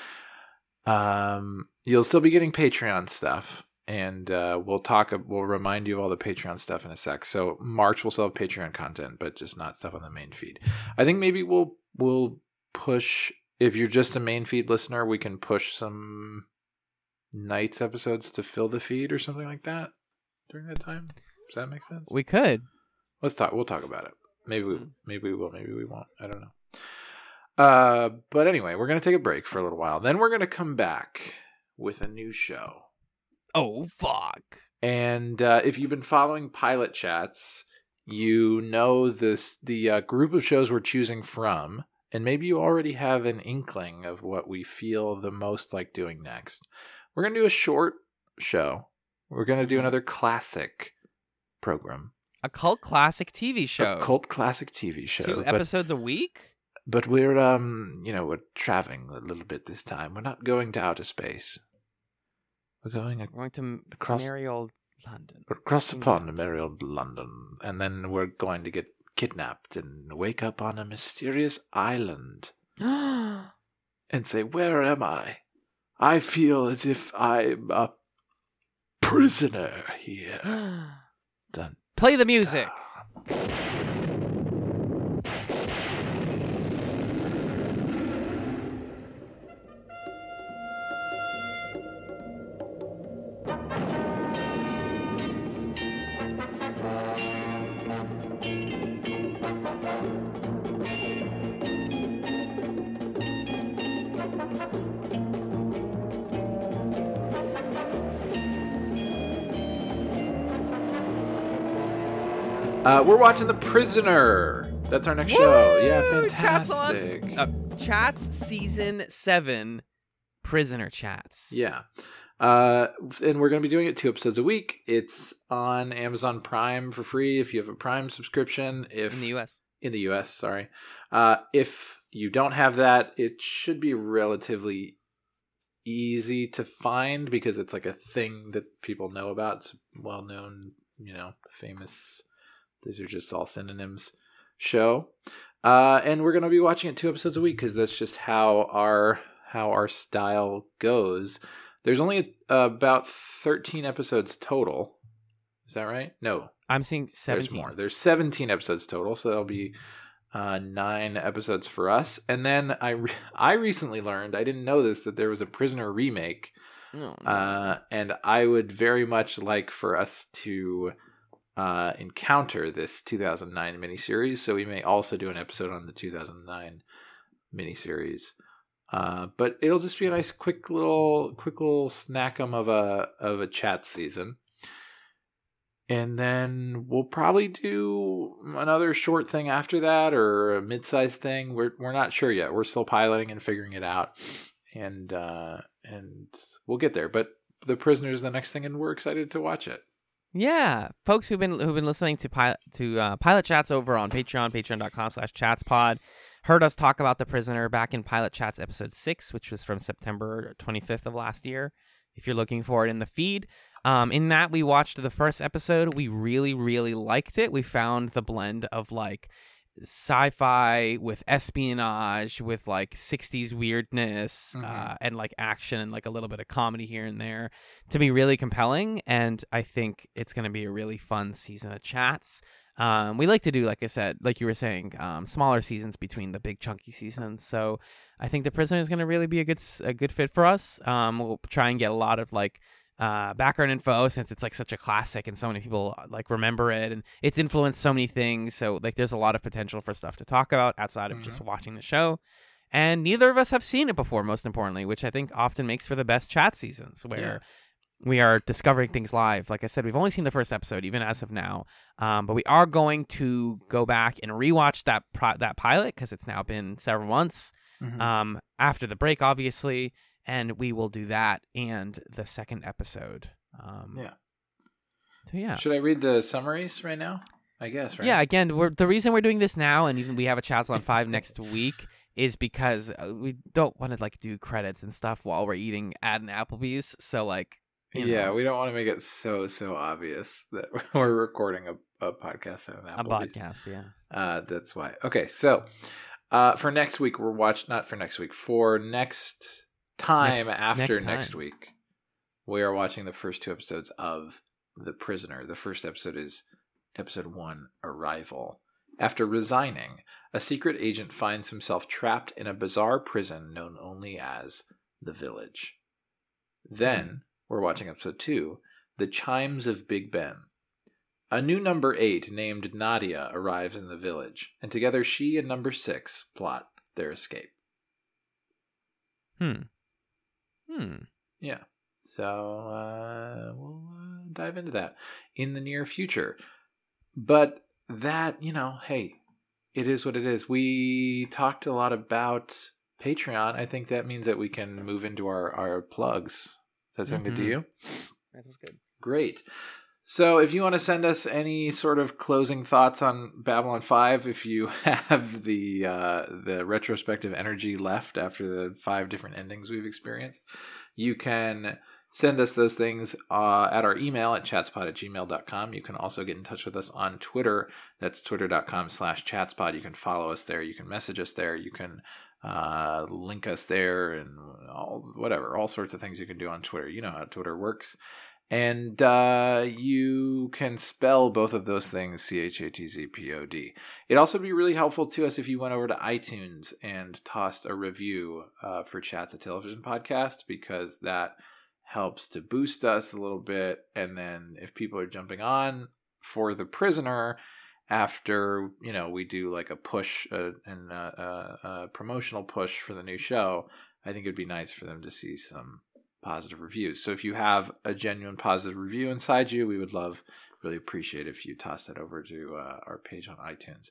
[SPEAKER 2] Yes.
[SPEAKER 3] You'll still be getting Patreon stuff, and we'll remind you of all the Patreon stuff in a sec. So March will still have Patreon content, but just not stuff on the main feed. I think maybe we'll push, if you're just a main feed listener, we can push some Nights episodes to fill the feed or something like that during that time. Does that make sense?
[SPEAKER 2] We could.
[SPEAKER 3] We'll talk about it. Maybe we will, maybe we won't. I don't know. But anyway, we're going to take a break for a little while. Then we're going to come back with a new show.
[SPEAKER 2] Oh, fuck.
[SPEAKER 3] And if you've been following Pilot Chats, you know the group of shows we're choosing from, and maybe you already have an inkling of what we feel the most like doing next. We're going to do a short show. We're going to do another classic program.
[SPEAKER 2] A cult classic TV show.
[SPEAKER 3] A cult classic TV show.
[SPEAKER 2] 2 episodes a week?
[SPEAKER 3] But we're, we're traveling a little bit this time. We're not going to outer space. We're going
[SPEAKER 2] to
[SPEAKER 3] across
[SPEAKER 2] merry old London.
[SPEAKER 3] Across the pond to merry old London. And then we're going to get kidnapped and wake up on a mysterious island. And say, where am I? I feel as if I'm a prisoner here. Dun.
[SPEAKER 2] Play the music.
[SPEAKER 3] We're watching The Prisoner. That's our next show. Yeah, fantastic.
[SPEAKER 2] Chats Season 7, Prisoner Chats.
[SPEAKER 3] Yeah. And we're going to be doing it 2 episodes a week. It's on Amazon Prime for free if you have a Prime subscription.
[SPEAKER 2] In the U.S.
[SPEAKER 3] In the U.S., sorry. If you don't have that, it should be relatively easy to find because it's like a thing that people know about. It's well-known, famous... These are just all synonyms show. And we're going to be watching it 2 episodes a week because that's just how our style goes. There's only about 13 episodes total. Is that right? No.
[SPEAKER 2] I'm seeing 17.
[SPEAKER 3] There's more. There's 17 episodes total, so that'll be 9 episodes for us. And then I recently learned, I didn't know this, that there was a Prisoner remake.
[SPEAKER 2] Oh, no.
[SPEAKER 3] And I would very much like for us to... encounter this 2009 miniseries, so we may also do an episode on the 2009 miniseries. But it'll just be a nice, quick little snackum of a chat season, and then we'll probably do another short thing after that, or a mid-sized thing. We're not sure yet. We're still piloting and figuring it out, and we'll get there. But The Prisoner is the next thing, and we're excited to watch it.
[SPEAKER 2] Yeah, folks who've been listening to Pilot Chats over on Patreon, patreon.com/chatspod, heard us talk about The Prisoner back in Pilot Chats episode 6, which was from September 25th of last year. If you're looking for it in the feed, in that we watched the first episode. We really, really liked it. We found the blend of like sci-fi with espionage with like 60s weirdness and like action and like a little bit of comedy here and there to be really compelling. And I think it's going to be a really fun season of Chats. We like to do, like I said, like you were saying, smaller seasons between the big chunky seasons. So I think The Prisoner is going to really be a good fit for us. We'll try and get a lot of like background info, since it's like such a classic and so many people like remember it, and it's influenced so many things. So like there's a lot of potential for stuff to talk about outside of just watching the show. And neither of us have seen it before, most importantly, which I think often makes for the best Chat seasons, where we are discovering things live. Like I said, we've only seen the first episode, even as of now. But we are going to go back and rewatch that pilot, because it's now been several months after the break, obviously. And we will do that and the second episode. So yeah.
[SPEAKER 3] Should I read the summaries right now? I guess, right?
[SPEAKER 2] Yeah, again, the reason we're doing this now, and even we have a Chatsalon 5 next week, is because we don't want to like do credits and stuff while we're eating at an Applebee's. So like, you know,
[SPEAKER 3] we don't want to make it so obvious that we're recording a podcast at an Applebee's.
[SPEAKER 2] A podcast, yeah.
[SPEAKER 3] That's why. Okay, so for next week, for next time after next week, we are watching the first 2 episodes of The Prisoner. The first episode is episode 1, Arrival. After resigning, a secret agent finds himself trapped in a bizarre prison known only as the Village. Then we're watching episode 2, The Chimes of Big Ben. A new number 8 named Nadia arrives in the village, and together she and number 6 plot their escape. Yeah. So we'll dive into that in the near future. But that, hey, it is what it is. We talked a lot about Patreon. I think that means that we can move into our plugs. Does that sound good to you?
[SPEAKER 2] That is good.
[SPEAKER 3] Great. So if you want to send us any sort of closing thoughts on Babylon 5, if you have the retrospective energy left after the 5 different endings we've experienced, you can send us those things at our email at chatspod@gmail.com. You can also get in touch with us on Twitter. That's twitter.com/chatspod. You can follow us there. You can message us there. You can link us there, and all sorts of things you can do on Twitter. You know how Twitter works. And you can spell both of those things CHATZPOD. It'd also be really helpful to us if you went over to iTunes and tossed a review for Chats, a Television Podcast, because that helps to boost us a little bit. And then if people are jumping on for The Prisoner after, we do like a push and a promotional push for the new show, I think it'd be nice for them to see some positive reviews. So if you have a genuine positive review inside you, we would really appreciate if you toss that over to our page on iTunes.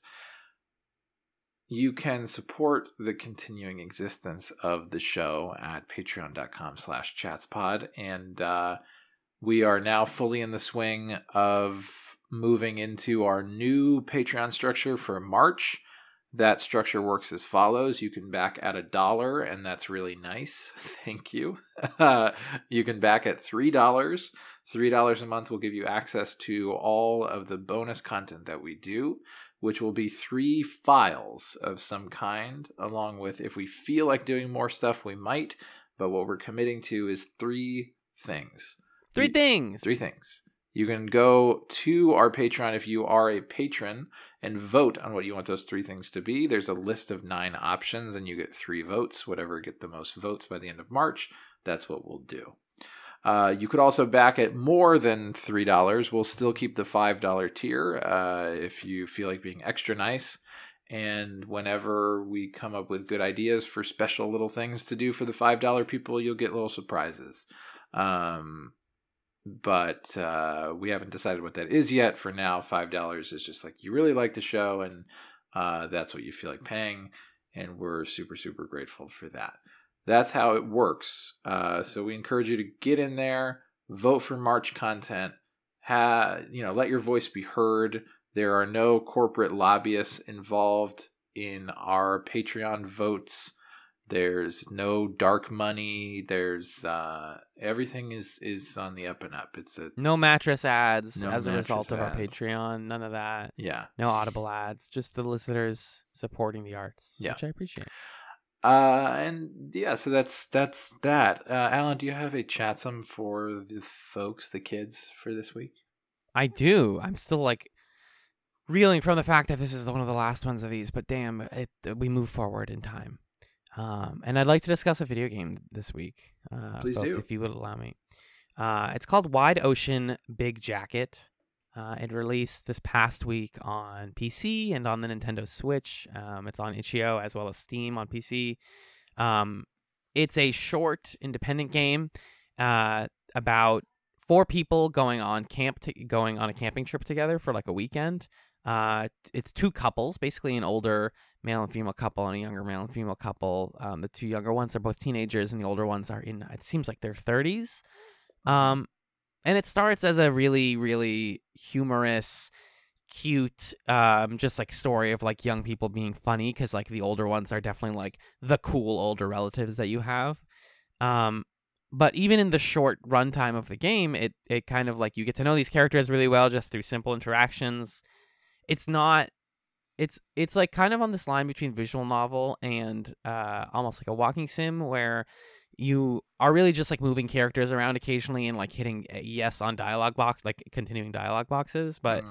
[SPEAKER 3] You can support the continuing existence of the show at patreon.com/chatspod. And we are now fully in the swing of moving into our new Patreon structure for March. That structure works as follows. You can back at $1, and that's really nice. Thank you. You can back at $3. $3 a month will give you access to all of the bonus content that we do, which will be 3 files of some kind, along with, if we feel like doing more stuff, we might. But what we're committing to is 3 things.
[SPEAKER 2] 3 things.
[SPEAKER 3] 3 things. You can go to our Patreon if you are a patron and vote on what you want those 3 things to be. There's a list of 9 options, and you get 3 votes. Whatever get the most votes by the end of March, that's what we'll do. You could also back at more than $3. We'll still keep the $5 tier if you feel like being extra nice. And whenever we come up with good ideas for special little things to do for the $5 people, you'll get little surprises. But we haven't decided what that is yet. For now, $5 is just like you really like the show, and that's what you feel like paying, and we're super, super grateful for that. That's how it works. So we encourage you to get in there, vote for March content, let your voice be heard. There are no corporate lobbyists involved in our Patreon votes. There's no dark money. There's everything is on the up and up. It's
[SPEAKER 2] no mattress ads
[SPEAKER 3] No
[SPEAKER 2] as a result of
[SPEAKER 3] mattress
[SPEAKER 2] our
[SPEAKER 3] ads.
[SPEAKER 2] Patreon. None of that.
[SPEAKER 3] yeah.
[SPEAKER 2] No Audible ads. Just the listeners supporting the arts,
[SPEAKER 3] Yeah.
[SPEAKER 2] which I appreciate.
[SPEAKER 3] And yeah, so that's that. Alan, do you have a chatsome for the folks, the kids, for this week?
[SPEAKER 2] I do. I'm still like reeling from the fact that this is one of the last ones of these, but damn, we move forward in time. And I'd like to discuss a video game this week.
[SPEAKER 3] Please
[SPEAKER 2] folks,
[SPEAKER 3] do.
[SPEAKER 2] if you would allow me. It's called Wide Ocean Big Jacket. It released this past week on PC and on the Nintendo Switch. It's on itch.io as well as Steam on PC. It's a short independent game about 4 people going on a camping trip together for like a weekend. It's 2 couples, basically an older male and female couple and a younger male and female couple. The 2 younger ones are both teenagers, and the older ones are in, it seems like, their 30s. And it starts as a really, really humorous, cute, just like story of like young people being funny, because like the older ones are definitely like the cool older relatives that you have. But even in the short runtime of the game, it kind of like you get to know these characters really well just through simple interactions. It's like kind of on this line between visual novel and almost like a walking sim, where you are really just like moving characters around occasionally and like hitting yes on dialogue box, like continuing dialogue boxes. But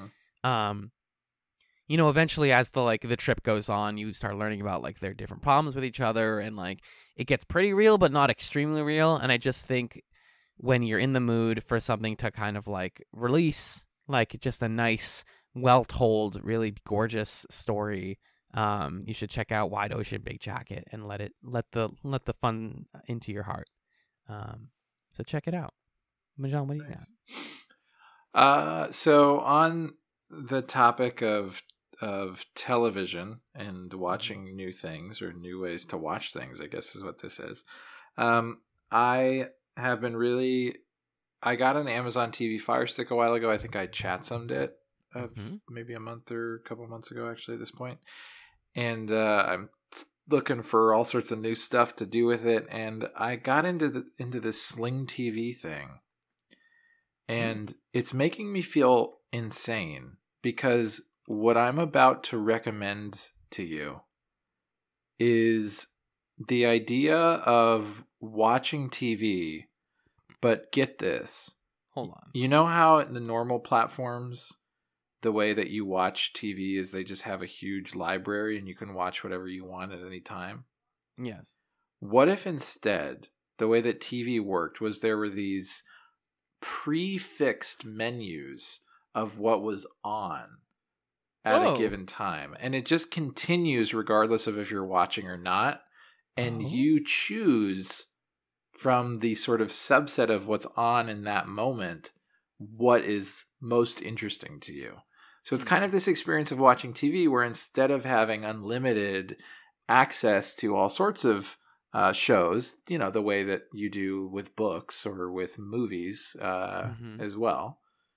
[SPEAKER 2] eventually as the trip goes on, you start learning about like their different problems with each other, and like it gets pretty real but not extremely real. And I just think when you're in the mood for something to kind of like release like just a nice, well told, really gorgeous story, you should check out Wide Ocean Big Jacket and let the fun into your heart. So check it out. Majan, what do you got?
[SPEAKER 3] So on the topic of television and watching new things, or new ways to watch things, I guess is what this is. I have been I got an Amazon TV Fire Stick a while ago. I think I chat-summed it maybe a month or a couple months ago, actually, at this point. And I'm looking for all sorts of new stuff to do with it. And I got into this Sling TV thing. And it's making me feel insane, because what I'm about to recommend to you is the idea of watching TV, but get this.
[SPEAKER 2] Hold on.
[SPEAKER 3] You know how in the normal platforms, the way that you watch TV is they just have a huge library and you can watch whatever you want at any time?
[SPEAKER 2] Yes.
[SPEAKER 3] What if instead the way that TV worked was there were these prefixed menus of what was on at a given time, and it just continues regardless of if you're watching or not, and you choose from the sort of subset of what's on in that moment what is most interesting to you. So it's kind of this experience of watching TV where instead of having unlimited access to all sorts of shows, the way that you do with books or with movies as well,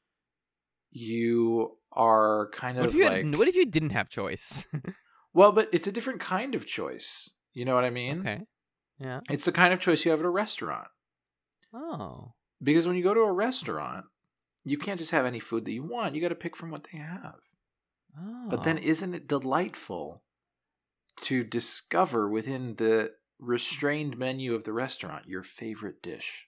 [SPEAKER 3] you are kind of
[SPEAKER 2] what if you didn't have choice?
[SPEAKER 3] Well, but it's a different kind of choice. You know what I mean?
[SPEAKER 2] Okay. Yeah.
[SPEAKER 3] It's the kind of choice you have at a restaurant.
[SPEAKER 2] Oh.
[SPEAKER 3] Because when you go to a restaurant, you can't just have any food that you want. You got to pick from what they have.
[SPEAKER 2] Oh.
[SPEAKER 3] But then isn't it delightful to discover within the restrained menu of the restaurant your favorite dish?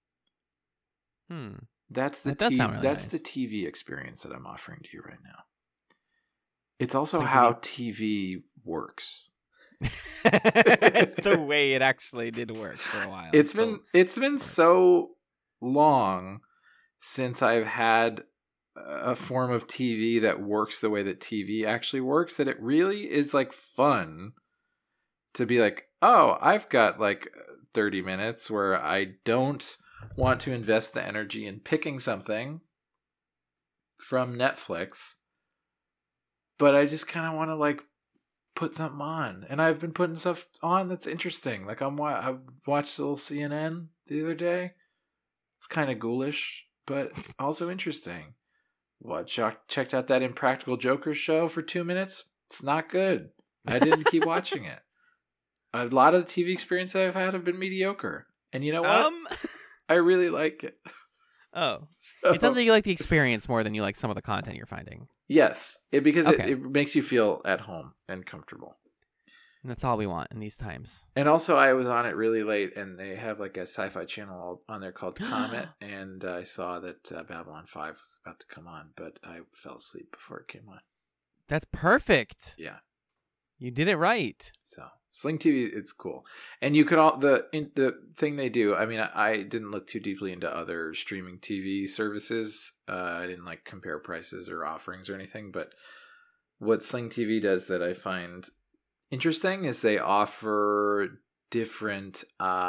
[SPEAKER 3] That's the
[SPEAKER 2] does sound really
[SPEAKER 3] that's
[SPEAKER 2] nice.
[SPEAKER 3] the TV experience that I'm offering to you right now. It's also how TV works.
[SPEAKER 2] It's the way it actually did work for a while.
[SPEAKER 3] It's been so long since I've had a form of TV that works the way that TV actually works, that it really is like fun to be like, oh, I've got like 30 minutes where I don't want to invest the energy in picking something from Netflix, but I just kind of want to like put something on. And I've been putting stuff on that's interesting. Like I watched a little CNN the other day. It's kind of ghoulish, but also interesting. Checked out that Impractical Jokers show for 2 minutes. It's not good. I didn't keep watching it. A lot of the TV experience I've had have been mediocre. And you know what? I really like it.
[SPEAKER 2] Oh.
[SPEAKER 3] So,
[SPEAKER 2] It sounds like you like the experience more than you like some of the content you're finding.
[SPEAKER 3] yes, because
[SPEAKER 2] Okay.
[SPEAKER 3] it makes you feel at home and comfortable.
[SPEAKER 2] And that's all we want in these times.
[SPEAKER 3] And also, I was on it really late, and they have like a sci-fi channel on there called Comet, and I saw that Babylon 5 was about to come on, but I fell asleep before it came on.
[SPEAKER 2] That's perfect.
[SPEAKER 3] Yeah.
[SPEAKER 2] You did it right.
[SPEAKER 3] So Sling TV, it's cool, and you could all the thing they do. I mean, I didn't look too deeply into other streaming TV services. I didn't like compare prices or offerings or anything. But what Sling TV does that I find interesting is they offer different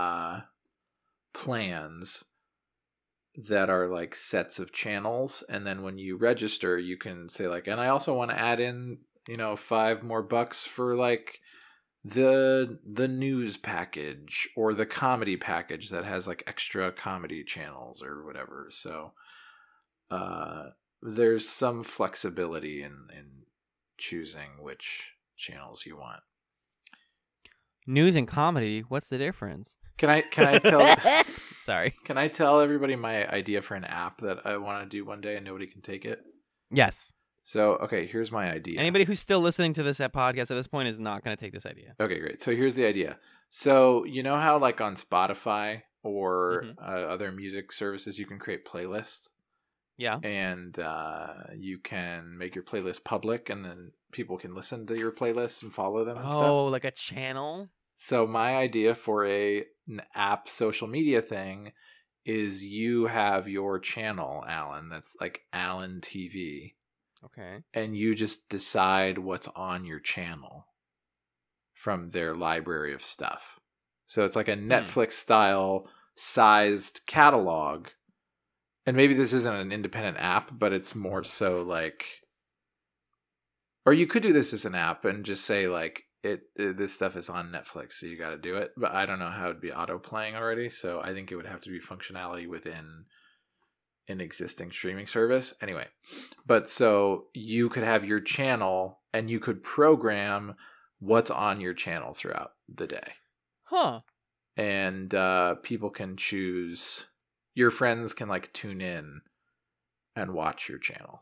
[SPEAKER 3] plans that are like sets of channels, and then when you register, you can say like, and I also want to add in, $5 more for like the news package or the comedy package that has like extra comedy channels or whatever. So there's some flexibility in choosing which channels you want.
[SPEAKER 2] News and comedy, what's the difference?
[SPEAKER 3] Can I tell
[SPEAKER 2] Sorry.
[SPEAKER 3] Can I tell everybody my idea for an app that I want to do one day and nobody can take it?
[SPEAKER 2] Yes.
[SPEAKER 3] So, okay, here's my idea.
[SPEAKER 2] Anybody who's still listening to this podcast at this point is not going to take this idea.
[SPEAKER 3] Okay, great. So here's the idea. So you know how like on Spotify or other music services you can create playlists?
[SPEAKER 2] Yeah.
[SPEAKER 3] And you can make your playlist public, and then people can listen to your playlist and follow them and stuff.
[SPEAKER 2] Oh, like a channel?
[SPEAKER 3] So my idea for an app social media thing is you have your channel, Alan, that's like Alan TV.
[SPEAKER 2] Okay.
[SPEAKER 3] And you just decide what's on your channel from their library of stuff. So it's like a Netflix style sized catalog. And maybe this isn't an independent app, but it's more so like, or you could do this as an app and just say like, this stuff is on Netflix, so you got to do it. But I don't know how it'd be auto playing already. So I think it would have to be functionality within an existing streaming service. Anyway, but so you could have your channel and you could program what's on your channel throughout the day.
[SPEAKER 2] Huh.
[SPEAKER 3] And people can choose, your friends can like tune in and watch your channel.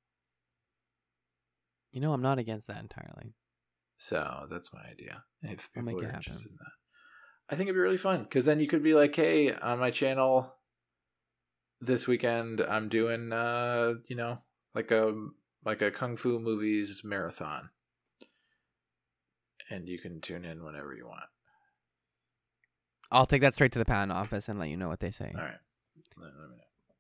[SPEAKER 2] I'm not against that entirely.
[SPEAKER 3] So that's my idea. If
[SPEAKER 2] I'll
[SPEAKER 3] people
[SPEAKER 2] make
[SPEAKER 3] are
[SPEAKER 2] it
[SPEAKER 3] interested
[SPEAKER 2] happen.
[SPEAKER 3] in that. I think it'd be really fun because then you could be like, hey, on my channel this weekend I'm doing like a kung fu movies marathon, and you can tune in whenever you want.
[SPEAKER 2] I'll take that straight to the patent office and let you know what they say.
[SPEAKER 3] All right. Let me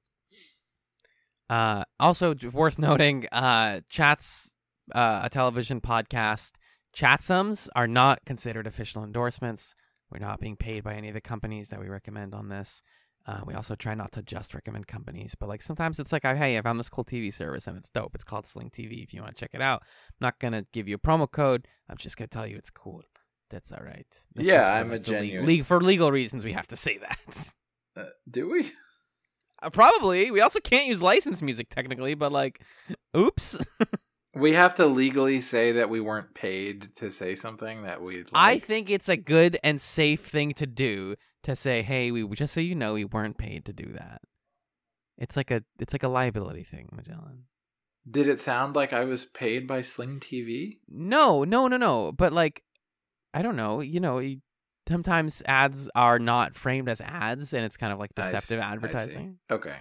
[SPEAKER 3] know.
[SPEAKER 2] Also worth noting, Chat's a television podcast. Chatsums are not considered official endorsements. We're not being paid by any of the companies that we recommend on this. We also try not to just recommend companies, but like sometimes it's like, hey, I found this cool TV service and it's dope. It's called Sling TV. If you want to check it out, I'm not going to give you a promo code. I'm just going to tell you it's cool. That's all right. That's
[SPEAKER 3] Yeah,
[SPEAKER 2] just for,
[SPEAKER 3] I'm
[SPEAKER 2] like,
[SPEAKER 3] a
[SPEAKER 2] the
[SPEAKER 3] genuine...
[SPEAKER 2] for legal reasons, we have to say that.
[SPEAKER 3] Do we?
[SPEAKER 2] Probably. We also can't use licensed music technically, but like, oops.
[SPEAKER 3] We have to legally say that we weren't paid to say something that we like.
[SPEAKER 2] I think it's a good and safe thing to do to say, hey, we just so you know, we weren't paid to do that. It's like a liability thing, Magellan.
[SPEAKER 3] Did it sound like I was paid by Sling TV?
[SPEAKER 2] No. But like, I don't know. Sometimes ads are not framed as ads, and it's kind of like deceptive advertising.
[SPEAKER 3] Okay.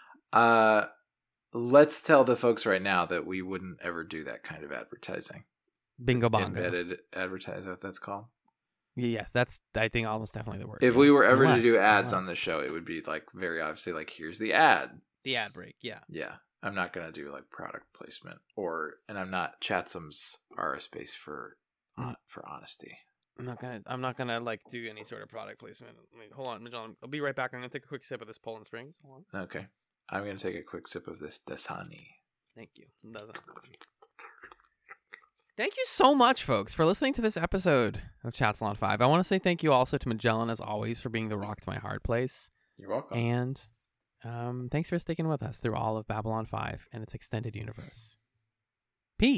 [SPEAKER 3] Let's tell the folks right now that we wouldn't ever do that kind of advertising.
[SPEAKER 2] Bingo bongo.
[SPEAKER 3] Embedded advertising, what that's called.
[SPEAKER 2] Yes, that's, I think, almost definitely the word.
[SPEAKER 3] If we were ever to do ads on the show, it would be like very obviously like, here's the ad.
[SPEAKER 2] The ad break, yeah.
[SPEAKER 3] Yeah. I'm not going to do like product placement and I'm not, Chatsums are a space for honesty.
[SPEAKER 2] I'm not gonna like do any sort of product placement. Hold on, Magellan. I'll be right back. I'm gonna take a quick sip of this Poland Springs. Hold on.
[SPEAKER 3] Okay. I'm going to take a quick sip of this Dasani.
[SPEAKER 2] Thank you. Thank you so much, folks, for listening to this episode of Chatsalon 5. I want to say thank you also to Magellan, as always, for being the rock to my hard place.
[SPEAKER 3] You're welcome.
[SPEAKER 2] And thanks for sticking with us through all of Babylon 5 and its extended universe.